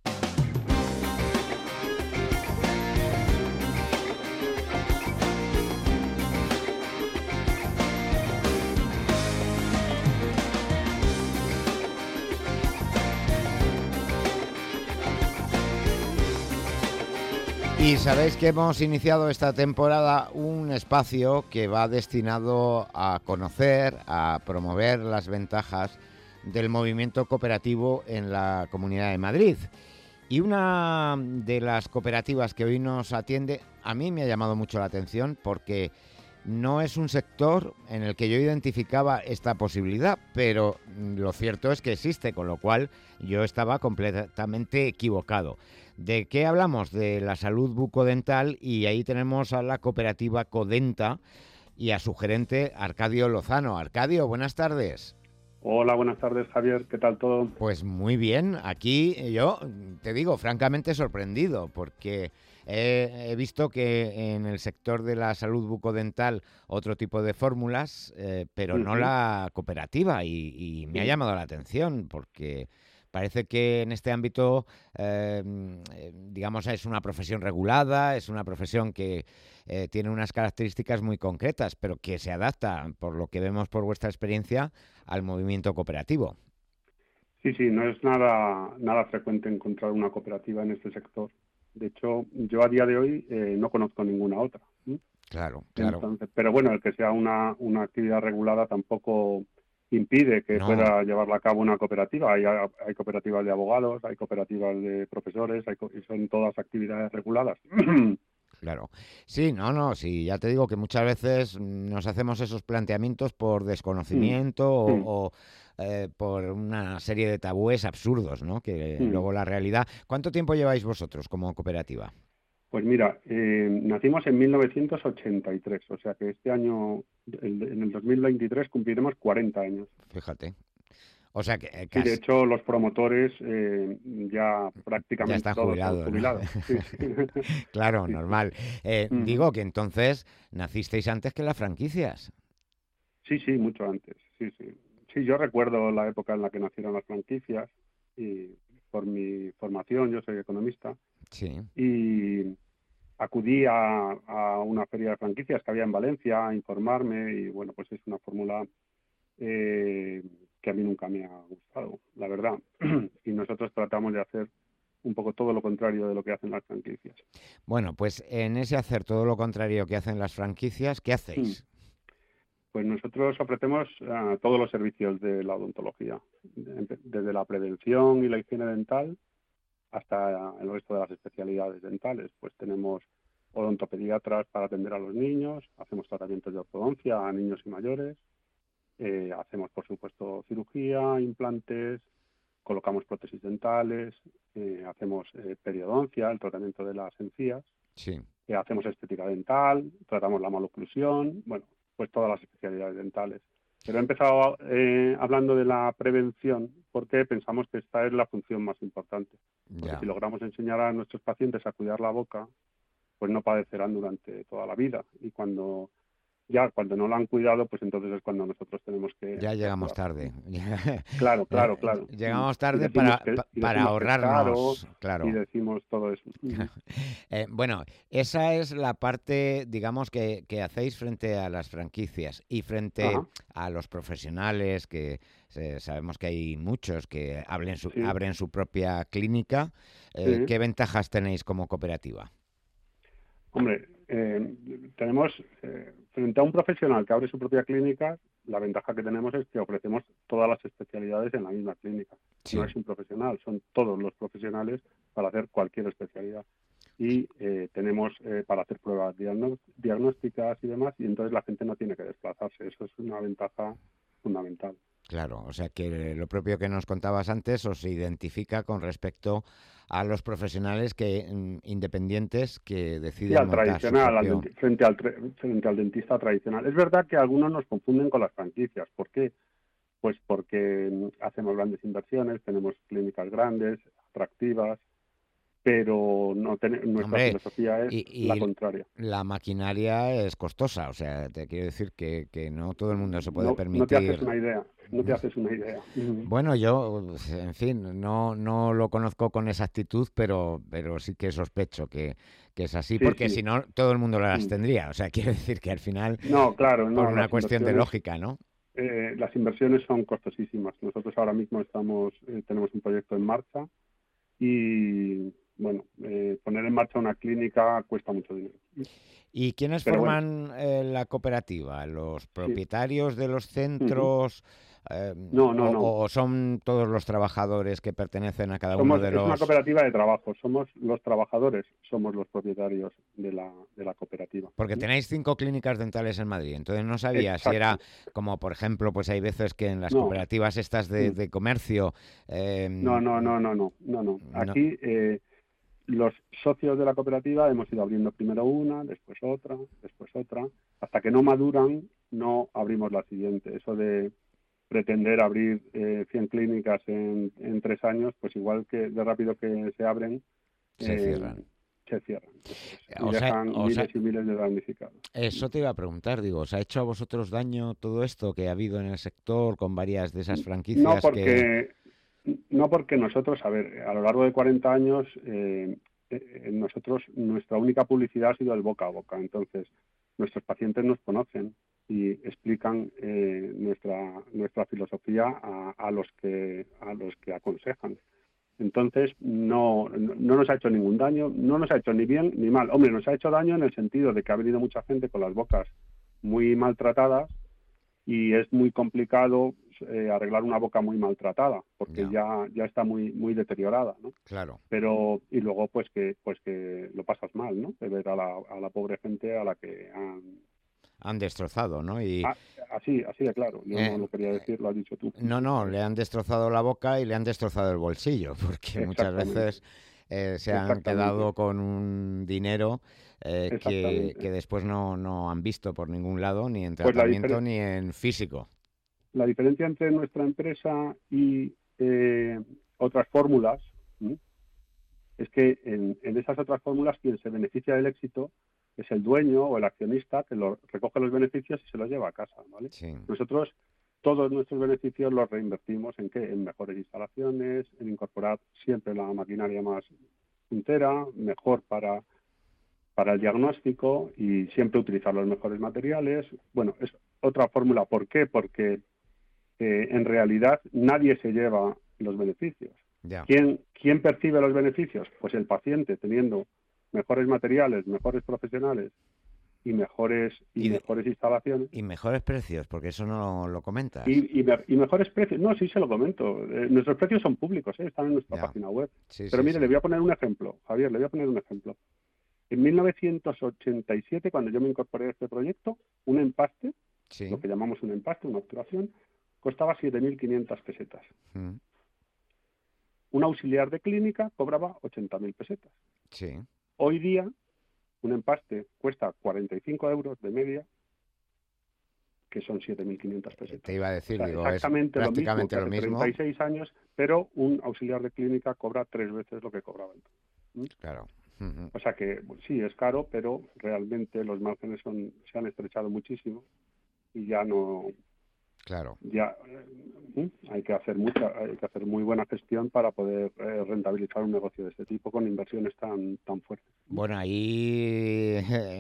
Y sabéis que hemos iniciado esta temporada un espacio que va destinado a conocer, a promover las ventajas del movimiento cooperativo en la Comunidad de Madrid. Y una de las cooperativas que hoy nos atiende, a mí me ha llamado mucho la atención porque no es un sector en el que yo identificaba esta posibilidad, pero lo cierto es que existe, con lo cual yo estaba completamente equivocado. ¿De qué hablamos? De la salud bucodental, y ahí tenemos a la cooperativa Codenta y a su gerente Arcadio Lozano. Arcadio, buenas tardes. Hola, buenas tardes, Javier. ¿Qué tal todo? Pues muy bien. Aquí yo te digo, francamente sorprendido, porque he, he visto que en el sector de la salud bucodental otro tipo de fórmulas, eh, pero uh-huh. no la cooperativa, y, y me ha llamado la atención, porque parece que en este ámbito, eh, digamos, es una profesión regulada, es una profesión que eh, tiene unas características muy concretas, pero que se adapta, por lo que vemos por vuestra experiencia, al movimiento cooperativo. Sí, sí, no es nada nada frecuente encontrar una cooperativa en este sector. De hecho, yo a día de hoy eh, no conozco ninguna otra. ¿sí? Claro, claro. Entonces, pero bueno, el que sea una, una actividad regulada tampoco impide que no. pueda llevarla a cabo una cooperativa. Hay, hay cooperativas de abogados, hay cooperativas de profesores, hay, son todas actividades reguladas. Claro. Sí, no, no, sí, ya te digo que muchas veces nos hacemos esos planteamientos por desconocimiento mm. o, mm. o eh, por una serie de tabúes absurdos, ¿no? Que mm. luego la realidad... ¿Cuánto tiempo lleváis vosotros como cooperativa? Pues mira, eh, nacimos en mil novecientos ochenta y tres, o sea que este año, el, en el dos mil veintitrés, cumpliremos cuarenta años. Fíjate. O sea que... Eh, casi... Y de hecho los promotores eh, ya prácticamente ya están jubilados. Están jubilados. ¿no? Sí, sí. Claro, normal. Eh, mm. Digo que entonces nacisteis antes que las franquicias. Sí, sí, mucho antes. Sí, sí. Sí, yo recuerdo la época en la que nacieron las franquicias, y por mi formación, yo soy economista, sí. y acudí a, a una feria de franquicias que había en Valencia a informarme, y bueno, pues es una fórmula eh, que a mí nunca me ha gustado, la verdad. Y nosotros tratamos de hacer un poco todo lo contrario de lo que hacen las franquicias. Bueno, pues en ese hacer todo lo contrario que hacen las franquicias, ¿qué hacéis? Pues nosotros ofrecemos uh, todos los servicios de la odontología, desde la prevención y la higiene dental hasta el resto de las especialidades dentales. Pues tenemos odontopediatras para atender a los niños, hacemos tratamientos de ortodoncia a niños y mayores, eh, hacemos, por supuesto, cirugía, implantes, colocamos prótesis dentales, eh, hacemos eh, periodoncia, el tratamiento de las encías, sí. eh, hacemos estética dental, tratamos la maloclusión, bueno, pues todas las especialidades dentales. Pero he empezado eh, hablando de la prevención porque pensamos que esta es la función más importante. Porque ya. si logramos enseñar a nuestros pacientes a cuidar la boca, pues no padecerán durante toda la vida. Y cuando ya cuando no la han cuidado, pues entonces es cuando nosotros tenemos que... Ya llegamos tarde. Claro, claro, claro. Llegamos tarde para, que, para ahorrarnos. Claro. Y decimos todo eso. eh, bueno, esa es la parte, digamos, que, que hacéis frente a las franquicias y frente Ajá. a los profesionales, que eh, sabemos que hay muchos que abren su, sí. abren su propia clínica. Eh, sí. ¿Qué ventajas tenéis como cooperativa? Hombre, eh, tenemos, eh, frente a un profesional que abre su propia clínica, la ventaja que tenemos es que ofrecemos todas las especialidades en la misma clínica. Sí. No es un profesional, son todos los profesionales para hacer cualquier especialidad. Y eh, tenemos eh, para hacer pruebas diagnósticas y demás, y entonces la gente no tiene que desplazarse. Eso es una ventaja fundamental. Claro, o sea que lo propio que nos contabas antes os identifica con respecto a los profesionales que independientes que deciden sí, al montar tradicional, su propio... al frente, al frente al dentista tradicional. Es verdad que algunos nos confunden con las franquicias. ¿Por qué? Pues porque hacemos grandes inversiones, tenemos clínicas grandes, atractivas, pero no ten, nuestra Hombre, filosofía es y, y la contraria. La maquinaria es costosa, o sea, te quiero decir que, que no todo el mundo se puede no, permitir. No te haces una idea, no te haces una idea. Bueno, yo, en fin, no no lo conozco con exactitud, pero pero sí que sospecho que, que es así, sí, porque sí. si no, todo el mundo las tendría. O sea, quiero decir que al final, no, claro, no, por una cuestión de lógica, ¿no? Eh, las inversiones son costosísimas. Nosotros ahora mismo estamos eh, tenemos un proyecto en marcha y... bueno, eh, poner en marcha una clínica cuesta mucho dinero. ¿Y quiénes Pero forman bueno. eh, la cooperativa? ¿Los propietarios sí. de los centros? Uh-huh. eh, no, no, o, no. ¿O son todos los trabajadores que pertenecen a cada somos, uno de los...? Es una cooperativa de trabajo. Somos los trabajadores, somos los propietarios de la, de la cooperativa. Porque tenéis cinco clínicas dentales en Madrid. Entonces no sabía Exacto. si era como, por ejemplo, pues hay veces que en las no. cooperativas estas de, de comercio... Eh, no, no, no, no, no, no, no. Aquí... No. Eh, los socios de la cooperativa hemos ido abriendo primero una, después otra, después otra, hasta que no maduran, no abrimos la siguiente. Eso de pretender abrir eh, cien clínicas en, en tres años, pues igual que de rápido que se abren, se eh, cierran. Se cierran. Y o dejan sea, o miles sea, y miles de damnificados. Eso te iba a preguntar, digo, ¿os ha hecho a vosotros daño todo esto que ha habido en el sector con varias de esas franquicias? No, porque... que... No porque nosotros, a ver, a lo largo de cuarenta años, eh, eh, nosotros, nuestra única publicidad ha sido el boca a boca. Entonces, nuestros pacientes nos conocen y explican eh, nuestra nuestra filosofía a, a los que a los que aconsejan. Entonces, no, no, no nos ha hecho ningún daño, no nos ha hecho ni bien ni mal. Hombre, nos ha hecho daño en el sentido de que ha venido mucha gente con las bocas muy maltratadas y es muy complicado eh, arreglar una boca muy maltratada porque ya ya está muy muy deteriorada, ¿no? Claro. Pero y luego pues que pues que lo pasas mal, ¿no? De ver a la a la pobre gente a la que han han destrozado, ¿no? Y ah, así así de claro. Yo eh, no lo quería decir, lo has dicho tú. No, no, le han destrozado la boca y le han destrozado el bolsillo porque muchas veces eh, se han quedado con un dinero eh, que, que después no, no han visto por ningún lado, ni en tratamiento pues ni en físico. La diferencia entre nuestra empresa y eh, otras fórmulas ¿sí? es que en, en esas otras fórmulas quien se beneficia del éxito es el dueño o el accionista que lo, recoge los beneficios y se los lleva a casa, ¿vale? Sí. Nosotros todos nuestros beneficios los reinvertimos en qué, en mejores instalaciones, en incorporar siempre la maquinaria más puntera, mejor para para el diagnóstico y siempre utilizar los mejores materiales. Bueno, es otra fórmula. ¿Por qué? Porque eh, en realidad nadie se lleva los beneficios. Yeah. ¿Quién, ¿Quién percibe los beneficios? Pues el paciente, teniendo mejores materiales, mejores profesionales y mejores y, y mejores instalaciones. Y mejores precios, porque eso no lo comentas. Y, y, y mejores precios. No, sí se lo comento. Eh, nuestros precios son públicos, ¿eh? Están en nuestra yeah. página web. Sí, Pero sí, mire, sí. le voy a poner un ejemplo. Javier, le voy a poner un ejemplo. En mil novecientos ochenta y siete, cuando yo me incorporé a este proyecto, un empaste, sí. lo que llamamos un empaste, una obturación, costaba siete mil quinientas pesetas. Mm. Un auxiliar de clínica cobraba ochenta mil pesetas. Sí. Hoy día, un empaste cuesta cuarenta y cinco euros de media, que son siete mil quinientas pesetas. Te iba a decir, o sea, digo, exactamente es prácticamente lo mismo. lo mismo. treinta y seis años, pero un auxiliar de clínica cobra tres veces lo que cobraba entonces. ¿Mm? Claro. O sea que sí, es caro, pero realmente los márgenes son, se han estrechado muchísimo y ya no... Claro. Ya ¿eh? hay que hacer mucha, hay que hacer muy buena gestión para poder eh, rentabilizar un negocio de este tipo con inversiones tan tan fuertes. Bueno, ahí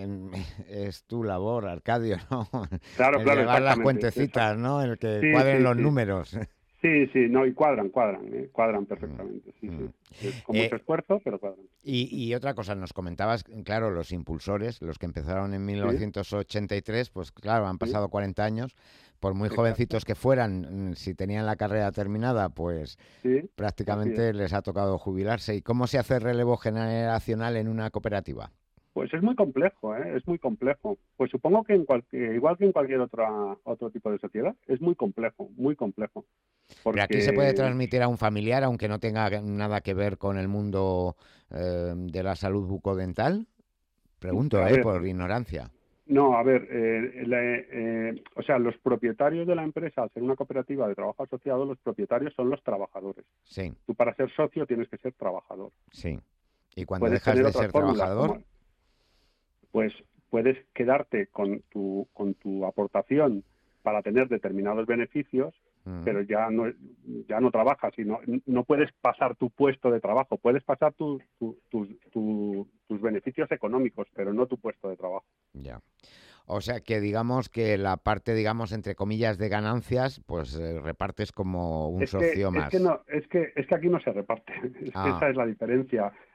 es tu labor, Arcadio, ¿no? Claro, el claro. llevar las cuentecitas, ¿no? El que sí, cuadren sí, los sí. números. Sí, sí, no, y cuadran, cuadran, ¿eh? cuadran perfectamente, sí, mm. sí. Es con mucho eh, esfuerzo, pero cuadran. Y, y otra cosa, nos comentabas, claro, los impulsores, los que empezaron en mil novecientos ochenta y tres, pues claro, han pasado sí. cuarenta años, por muy Exacto. jovencitos que fueran, si tenían la carrera terminada, pues sí, prácticamente les ha tocado jubilarse. ¿Y cómo se hace el relevo generacional en una cooperativa? Pues es muy complejo, ¿eh? es muy complejo. Pues supongo que en cualquier, igual que en cualquier otra otro tipo de sociedad, es muy complejo, muy complejo. Porque... Pero aquí se puede transmitir a un familiar, aunque no tenga nada que ver con el mundo eh, de la salud bucodental. Pregunto, eh, ver, por ignorancia. No, a ver, eh, la, eh, o sea, los propietarios de la empresa, al ser una cooperativa de trabajo asociado, los propietarios son los trabajadores. Sí. Tú para ser socio tienes que ser trabajador. Sí. ¿Y cuando dejas de ser trabajador? Como, pues puedes quedarte con tu, con tu aportación para tener determinados beneficios, mm. pero ya no ya no trabajas y no, no puedes pasar tu puesto de trabajo. Puedes pasar tu, tu, tu, tu, tus beneficios económicos, pero no tu puesto de trabajo. Ya. O sea que digamos que la parte, digamos, entre comillas, de ganancias, pues eh, repartes como un es socio que, más. Es que, no, es, que, es que aquí no se reparte. Ah. Esa es la diferencia.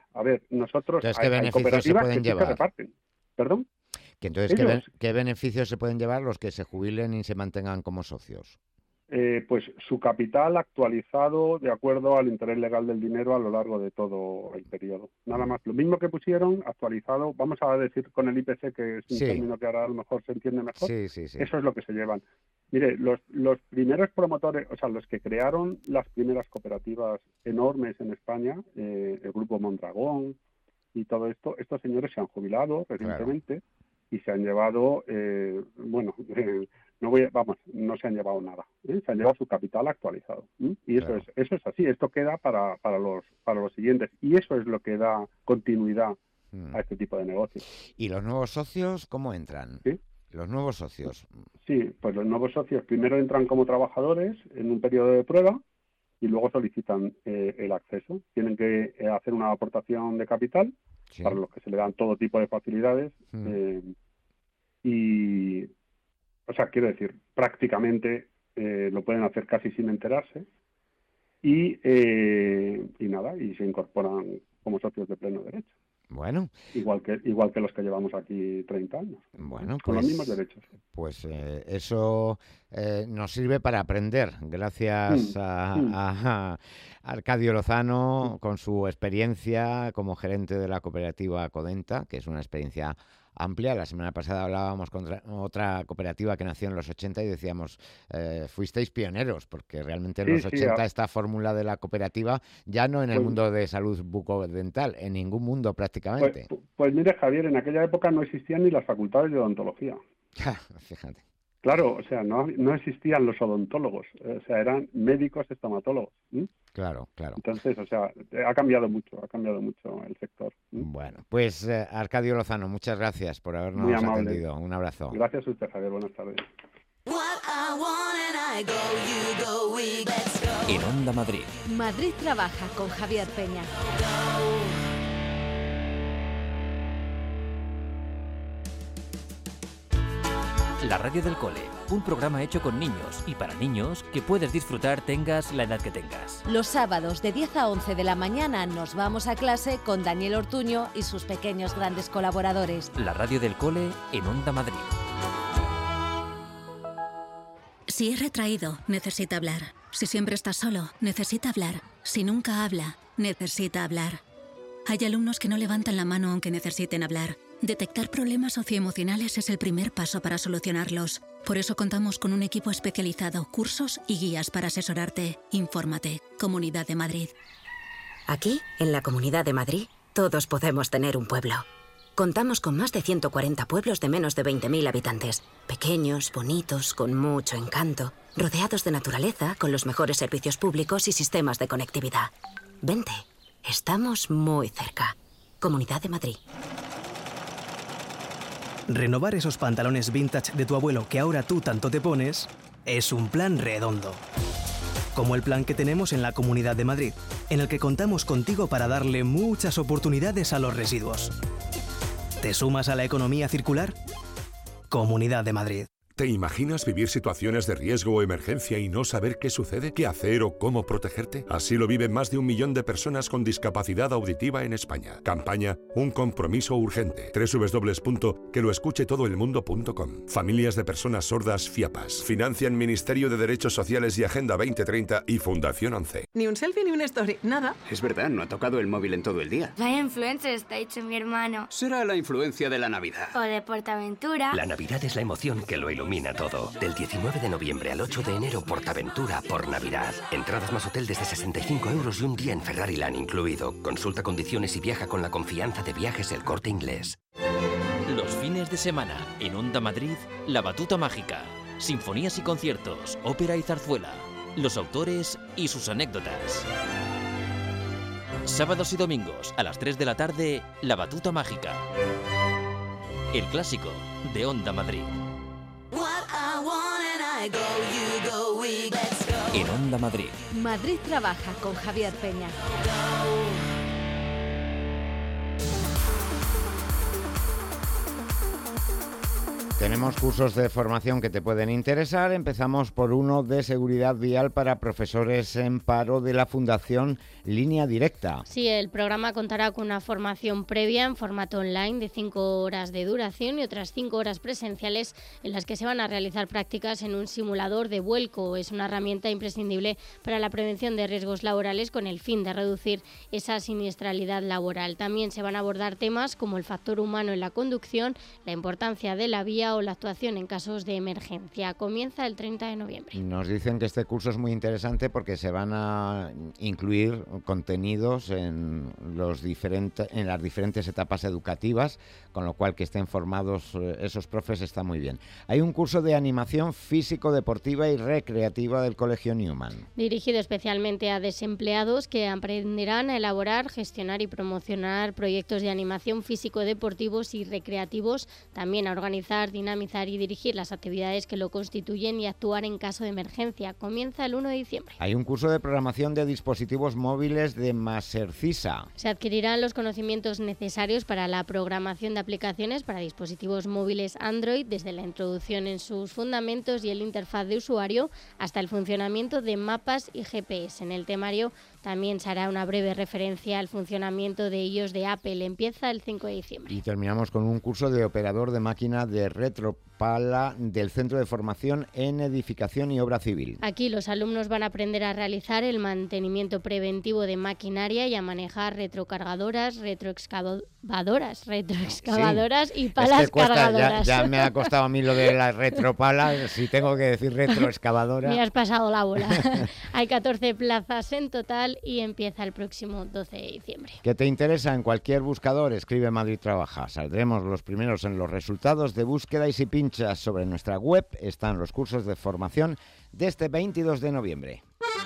A ver, nosotros entonces, hay, ¿qué hay beneficios se cooperativas pueden que sí se llevar? reparten. ¿Perdón? Que entonces, ¿qué, Ellos, be- ¿qué beneficios se pueden llevar los que se jubilen y se mantengan como socios? eh, pues su capital actualizado de acuerdo al interés legal del dinero a lo largo de todo el periodo. Nada más. Lo mismo que pusieron, actualizado, vamos a decir con el I P C, que es un Sí. término que ahora a lo mejor se entiende mejor. Sí, sí, sí. Eso es lo que se llevan. Mire, los, los primeros promotores, o sea, los que crearon las primeras cooperativas enormes en España, eh, el Grupo Mondragón y todo esto, estos señores se han jubilado recientemente y se han llevado, eh, bueno, eh, no voy a- vamos, no se han llevado nada, ¿eh? Se han llevado su capital actualizado. ¿eh? Y eso Claro. es eso es así, esto queda para, para, los, para los siguientes. Y eso es lo que da continuidad Mm. a este tipo de negocios. ¿Y los nuevos socios cómo entran? ¿Sí? Los nuevos socios. Sí, pues los nuevos socios primero entran como trabajadores en un periodo de prueba y luego solicitan eh, el acceso. Tienen que eh, hacer una aportación de capital, Sí. para los que se le dan todo tipo de facilidades. Mm. eh, y, o sea, quiero decir, prácticamente eh, lo pueden hacer casi sin enterarse. Y, eh, y nada, y se incorporan como socios de pleno derecho. Bueno, Igual que, igual que los que llevamos aquí treinta años. bueno, Con los pues, mismos derechos. pues eh, eso eh, nos sirve para aprender, gracias Mm, a, mm. a- a Arcadio Lozano, con su experiencia como gerente de la cooperativa Codenta, que es una experiencia amplia. La semana pasada hablábamos con otra- otra cooperativa que nació en los ochenta y decíamos, eh, fuisteis pioneros, porque realmente en Sí, los sí, ochenta a- esta fórmula de la cooperativa, ya no en el Pues- mundo de salud bucodental, en ningún mundo Pues, prácticamente. pues mire, Javier, en aquella época no existían ni las facultades de odontología. Fíjate. Claro, o sea, no, no existían los odontólogos, o sea, eran médicos estomatólogos. ¿sí? Claro, claro. Entonces, o sea, ha cambiado mucho, ha cambiado mucho el sector. ¿sí? Bueno, pues eh, Arcadio Lozano, muchas gracias por Muy habernos amable. atendido. Un abrazo. Gracias a usted, Javier, buenas tardes. En Onda Madrid, Madrid trabaja con Javier Peña. la radio del cole, un programa hecho con niños y para niños que puedes disfrutar tengas la edad que tengas. Los sábados de diez a once de la mañana nos vamos a clase con Daniel Ortuño y sus pequeños grandes colaboradores. La radio del cole en Onda Madrid. Si es retraído, necesita hablar. Si siempre está solo, necesita hablar. Si nunca habla, necesita hablar. Hay alumnos que no levantan la mano aunque necesiten hablar. Detectar problemas socioemocionales es el primer paso para solucionarlos. Por eso contamos con un equipo especializado, cursos y guías para asesorarte. Infórmate. Comunidad de Madrid. Aquí, en la Comunidad de Madrid, todos podemos tener un pueblo. Contamos con más de ciento cuarenta pueblos de menos de veinte mil habitantes. Pequeños, bonitos, con mucho encanto. Rodeados de naturaleza, con los mejores servicios públicos y sistemas de conectividad. Vente, estamos muy cerca. Comunidad de Madrid. Renovar esos pantalones vintage de tu abuelo que ahora tú tanto te pones es un plan redondo. Como el plan que tenemos en la Comunidad de Madrid, en el que contamos contigo para darle muchas oportunidades a los residuos. ¿Te sumas a la economía circular? Comunidad de Madrid. ¿Te imaginas vivir situaciones de riesgo o emergencia y no saber qué sucede, qué hacer o cómo protegerte? Así lo viven más de un millón de personas con discapacidad auditiva en España. Campaña Un compromiso urgente. doble u doble u doble u punto que lo escuche todo el mundo punto com. Familias de personas sordas FIAPAS. Financian Ministerio de Derechos Sociales y Agenda veinte treinta y Fundación once. Ni un selfie ni una story, nada. Es verdad, no ha tocado el móvil en todo el día. Vaya influencer está hecho mi hermano. Será la influencia de la Navidad. O de Portaventura. La Navidad es la emoción que lo ilumina todo. Del diecinueve de noviembre al ocho de enero, Portaventura por Navidad. Entradas más hotel desde sesenta y cinco euros y un día en Ferrari Land incluido. Consulta condiciones y viaja con la confianza de Viajes El Corte Inglés. Los fines de semana en Onda Madrid, La Batuta Mágica. Sinfonías y conciertos, ópera y zarzuela. Los autores y sus anécdotas. Sábados y domingos a las tres de la tarde, La Batuta Mágica. El clásico de Onda Madrid. En Onda Madrid. Madrid trabaja con Javier Peña. Tenemos cursos de formación que te pueden interesar. Empezamos por uno de seguridad vial para profesores en paro de la Fundación Línea Directa. Sí, el programa contará con una formación previa en formato online de cinco horas de duración y otras cinco horas presenciales en las que se van a realizar prácticas en un simulador de vuelco. Es una herramienta imprescindible para la prevención de riesgos laborales con el fin de reducir esa siniestralidad laboral. También se van a abordar temas como el factor humano en la conducción, la importancia de la vía o la actuación en casos de emergencia. Comienza el treinta de noviembre. Nos dicen que este curso es muy interesante porque se van a incluir contenidos en, los diferentes, en las diferentes etapas educativas, con lo cual que estén formados esos profes está muy bien. Hay un curso de animación físico-deportiva y recreativa del Colegio Newman. Dirigido especialmente a desempleados que aprenderán a elaborar, gestionar y promocionar proyectos de animación físico-deportivos y recreativos, también a organizar, dinamizar y dirigir las actividades que lo constituyen y actuar en caso de emergencia. Comienza el uno de diciembre. Hay un curso de programación de dispositivos móviles de Masercisa. Se adquirirán los conocimientos necesarios para la programación de aplicaciones para dispositivos móviles Android, desde la introducción en sus fundamentos y el interfaz de usuario hasta el funcionamiento de mapas y G P S. En el temario también se hará una breve referencia al funcionamiento de iOS de Apple. Empieza el cinco de diciembre. Y terminamos con un curso de operador de máquina de retropala del Centro de Formación en Edificación y Obra Civil. Aquí los alumnos van a aprender a realizar el mantenimiento preventivo de maquinaria y a manejar retrocargadoras, retroexcavadoras, retroexcavadoras sí. y palas es que cuesta, cargadoras. Ya, ya me ha costado a mí lo de la retropala, si tengo que decir retroexcavadora. Me has pasado la bola. Hay catorce plazas en total y empieza el próximo doce de diciembre. ¿Qué te interesa? En cualquier buscador escribe Madrid Trabaja. Saldremos los primeros en los resultados de búsqueda y si pinchas sobre nuestra web están los cursos de formación de este veintidós de noviembre.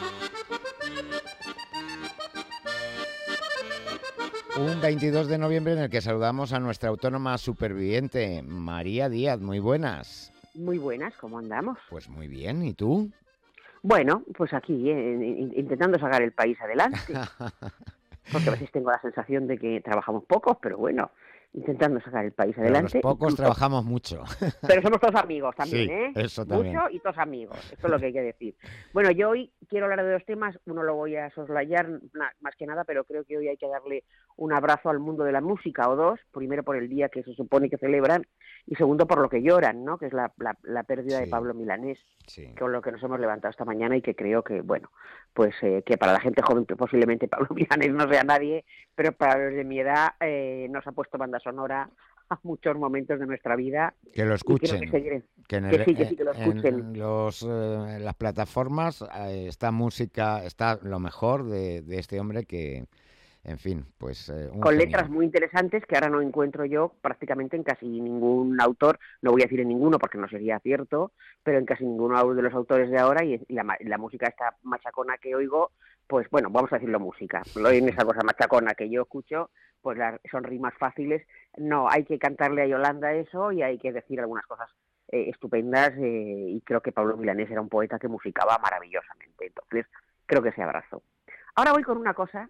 Un veintidós de noviembre en el que saludamos a nuestra autónoma superviviente, María Díaz. Muy buenas. Muy buenas, ¿cómo andamos? Pues muy bien, ¿y tú? Bueno, pues aquí, eh, intentando sacar el país adelante. Porque a veces tengo la sensación de que trabajamos pocos, pero bueno, intentando sacar el país adelante. Pero los pocos incluso trabajamos mucho. Pero somos todos amigos también, sí, ¿eh? Eso también. Mucho y todos amigos, esto es lo que hay que decir. Bueno, yo hoy quiero hablar de dos temas, uno lo voy a soslayar más que nada, pero creo que hoy hay que darle un abrazo al mundo de la música, o dos, primero por el día que se supone que celebran, y segundo por lo que lloran, ¿no? Que es la, la, la pérdida sí. de Pablo Milanés, sí. con lo que nos hemos levantado esta mañana y que creo que, bueno, pues eh, que para la gente joven posiblemente Pablo Milanés no sea nadie, pero para los de mi edad eh, nos ha puesto banda sonora a muchos momentos de nuestra vida. Que lo escuchen. Que, seguiré, que, en que el, sí, que sí, que lo escuchen. En, los, eh, en las plataformas eh, está música, está lo mejor de, de este hombre que... En fin, pues... Eh, un con genio. letras muy interesantes que ahora no encuentro yo prácticamente en casi ningún autor, no voy a decir en ninguno porque no sería cierto, pero en casi ninguno de los autores de ahora, y la, la música esta machacona que oigo, pues bueno, vamos a decirlo música, en esa cosa machacona que yo escucho, pues la, son rimas fáciles, no, hay que cantarle a Yolanda eso y hay que decir algunas cosas eh, estupendas eh, y creo que Pablo Milanés era un poeta que musicaba maravillosamente, entonces creo que se abrazó. Ahora voy con una cosa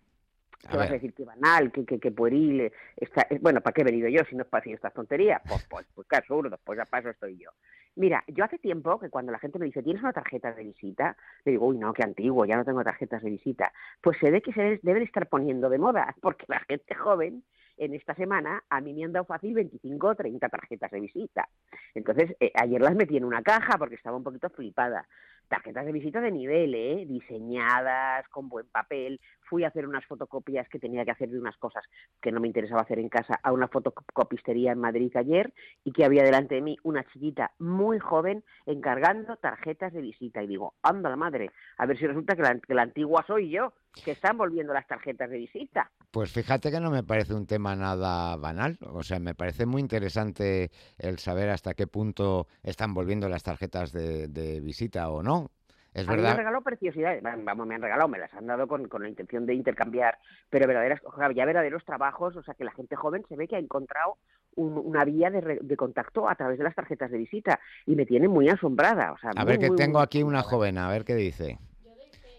que vas a decir que banal, que, que, que pueril, está, bueno, ¿para qué he venido yo si no es para decir estas tonterías? Pues, pues, pues qué absurdo, pues ya para eso estoy yo. Mira, yo hace tiempo que cuando la gente me dice, ¿tienes una tarjeta de visita? Le digo, uy, no, qué antiguo, ya no tengo tarjetas de visita. Pues se ve que se deben estar poniendo de moda, porque la gente joven, en esta semana, a mí me han dado fácil veinticinco o treinta tarjetas de visita. Entonces, eh, ayer las metí en una caja porque estaba un poquito flipada. Tarjetas de visita de nivel, ¿eh? Diseñadas, con buen papel. Fui a hacer unas fotocopias que tenía que hacer de unas cosas que no me interesaba hacer en casa a una fotocopistería en Madrid ayer y que había delante de mí una chiquita muy joven encargando tarjetas de visita. Y digo, anda la madre, a ver si resulta que la, que la antigua soy yo, que están volviendo las tarjetas de visita. Pues fíjate que no me parece un tema nada banal, o sea, me parece muy interesante el saber hasta qué punto están volviendo las tarjetas de, de visita o no. Es a verdad. mí me han regalado preciosidades, vamos, me han regalado, me las han dado con, con la intención de intercambiar, pero verdaderas, o sea, ya verdaderos trabajos, o sea, que la gente joven se ve que ha encontrado un, una vía de, re, de contacto a través de las tarjetas de visita y me tiene muy asombrada. O sea, a muy, ver, que muy, tengo muy aquí una asombrada. joven, a ver qué dice.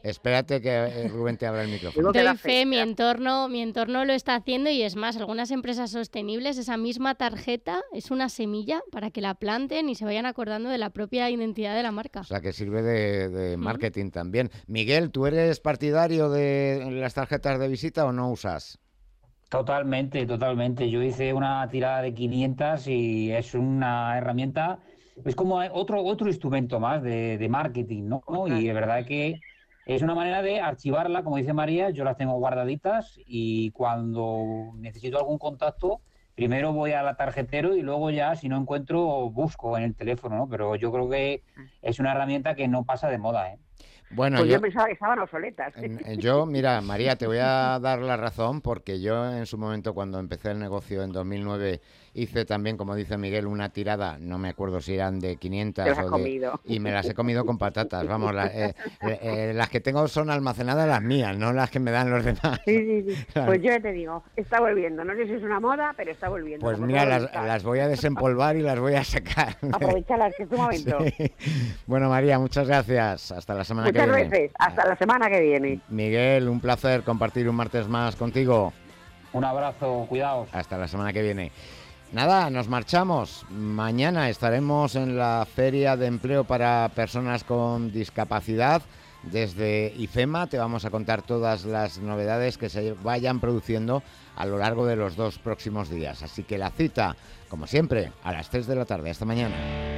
Espérate que Rubén te abra el micrófono. Doy fe, mi entorno, mi entorno lo está haciendo y es más, algunas empresas sostenibles, esa misma tarjeta es una semilla para que la planten y se vayan acordando de la propia identidad de la marca. O sea, que sirve de, de marketing mm. también. Miguel, ¿tú eres partidario de las tarjetas de visita o no usas? Totalmente, totalmente. Yo hice una tirada de quinientas y es una herramienta, es como otro otro instrumento más de, de marketing, ¿no? Y es verdad que es una manera de archivarla, como dice María, yo las tengo guardaditas y cuando necesito algún contacto, primero voy a la tarjetero y luego ya, si no encuentro, busco en el teléfono, ¿no? Pero yo creo que es una herramienta que no pasa de moda, ¿eh? Bueno, pues yo, yo pensaba que estaban obsoletas. Yo, mira, María, te voy a dar la razón porque yo en su momento cuando empecé el negocio en dos mil nueve hice también, como dice Miguel, una tirada, no me acuerdo si eran de quinientas las o has de... comido. Y me las he comido con patatas, vamos, la, eh, eh, eh, las que tengo son almacenadas las mías, no las que me dan los demás. Sí, sí, sí. Pues yo ya te digo, está volviendo, no sé si es una moda, pero está volviendo. Pues mira, las, las voy a desempolvar y las voy a sacar. Aprovechalas, que es tu momento. Sí. Bueno, María, muchas gracias, hasta la semana muchas que viene. Muchas veces, hasta la semana que viene. Miguel, un placer compartir un martes más contigo. Un abrazo, cuidaos. Hasta la semana que viene. Nada, nos marchamos. Mañana estaremos en la Feria de Empleo para Personas con Discapacidad. Desde IFEMA te vamos a contar todas las novedades que se vayan produciendo a lo largo de los dos próximos días. Así que la cita, como siempre, a las tres de la tarde. Hasta mañana.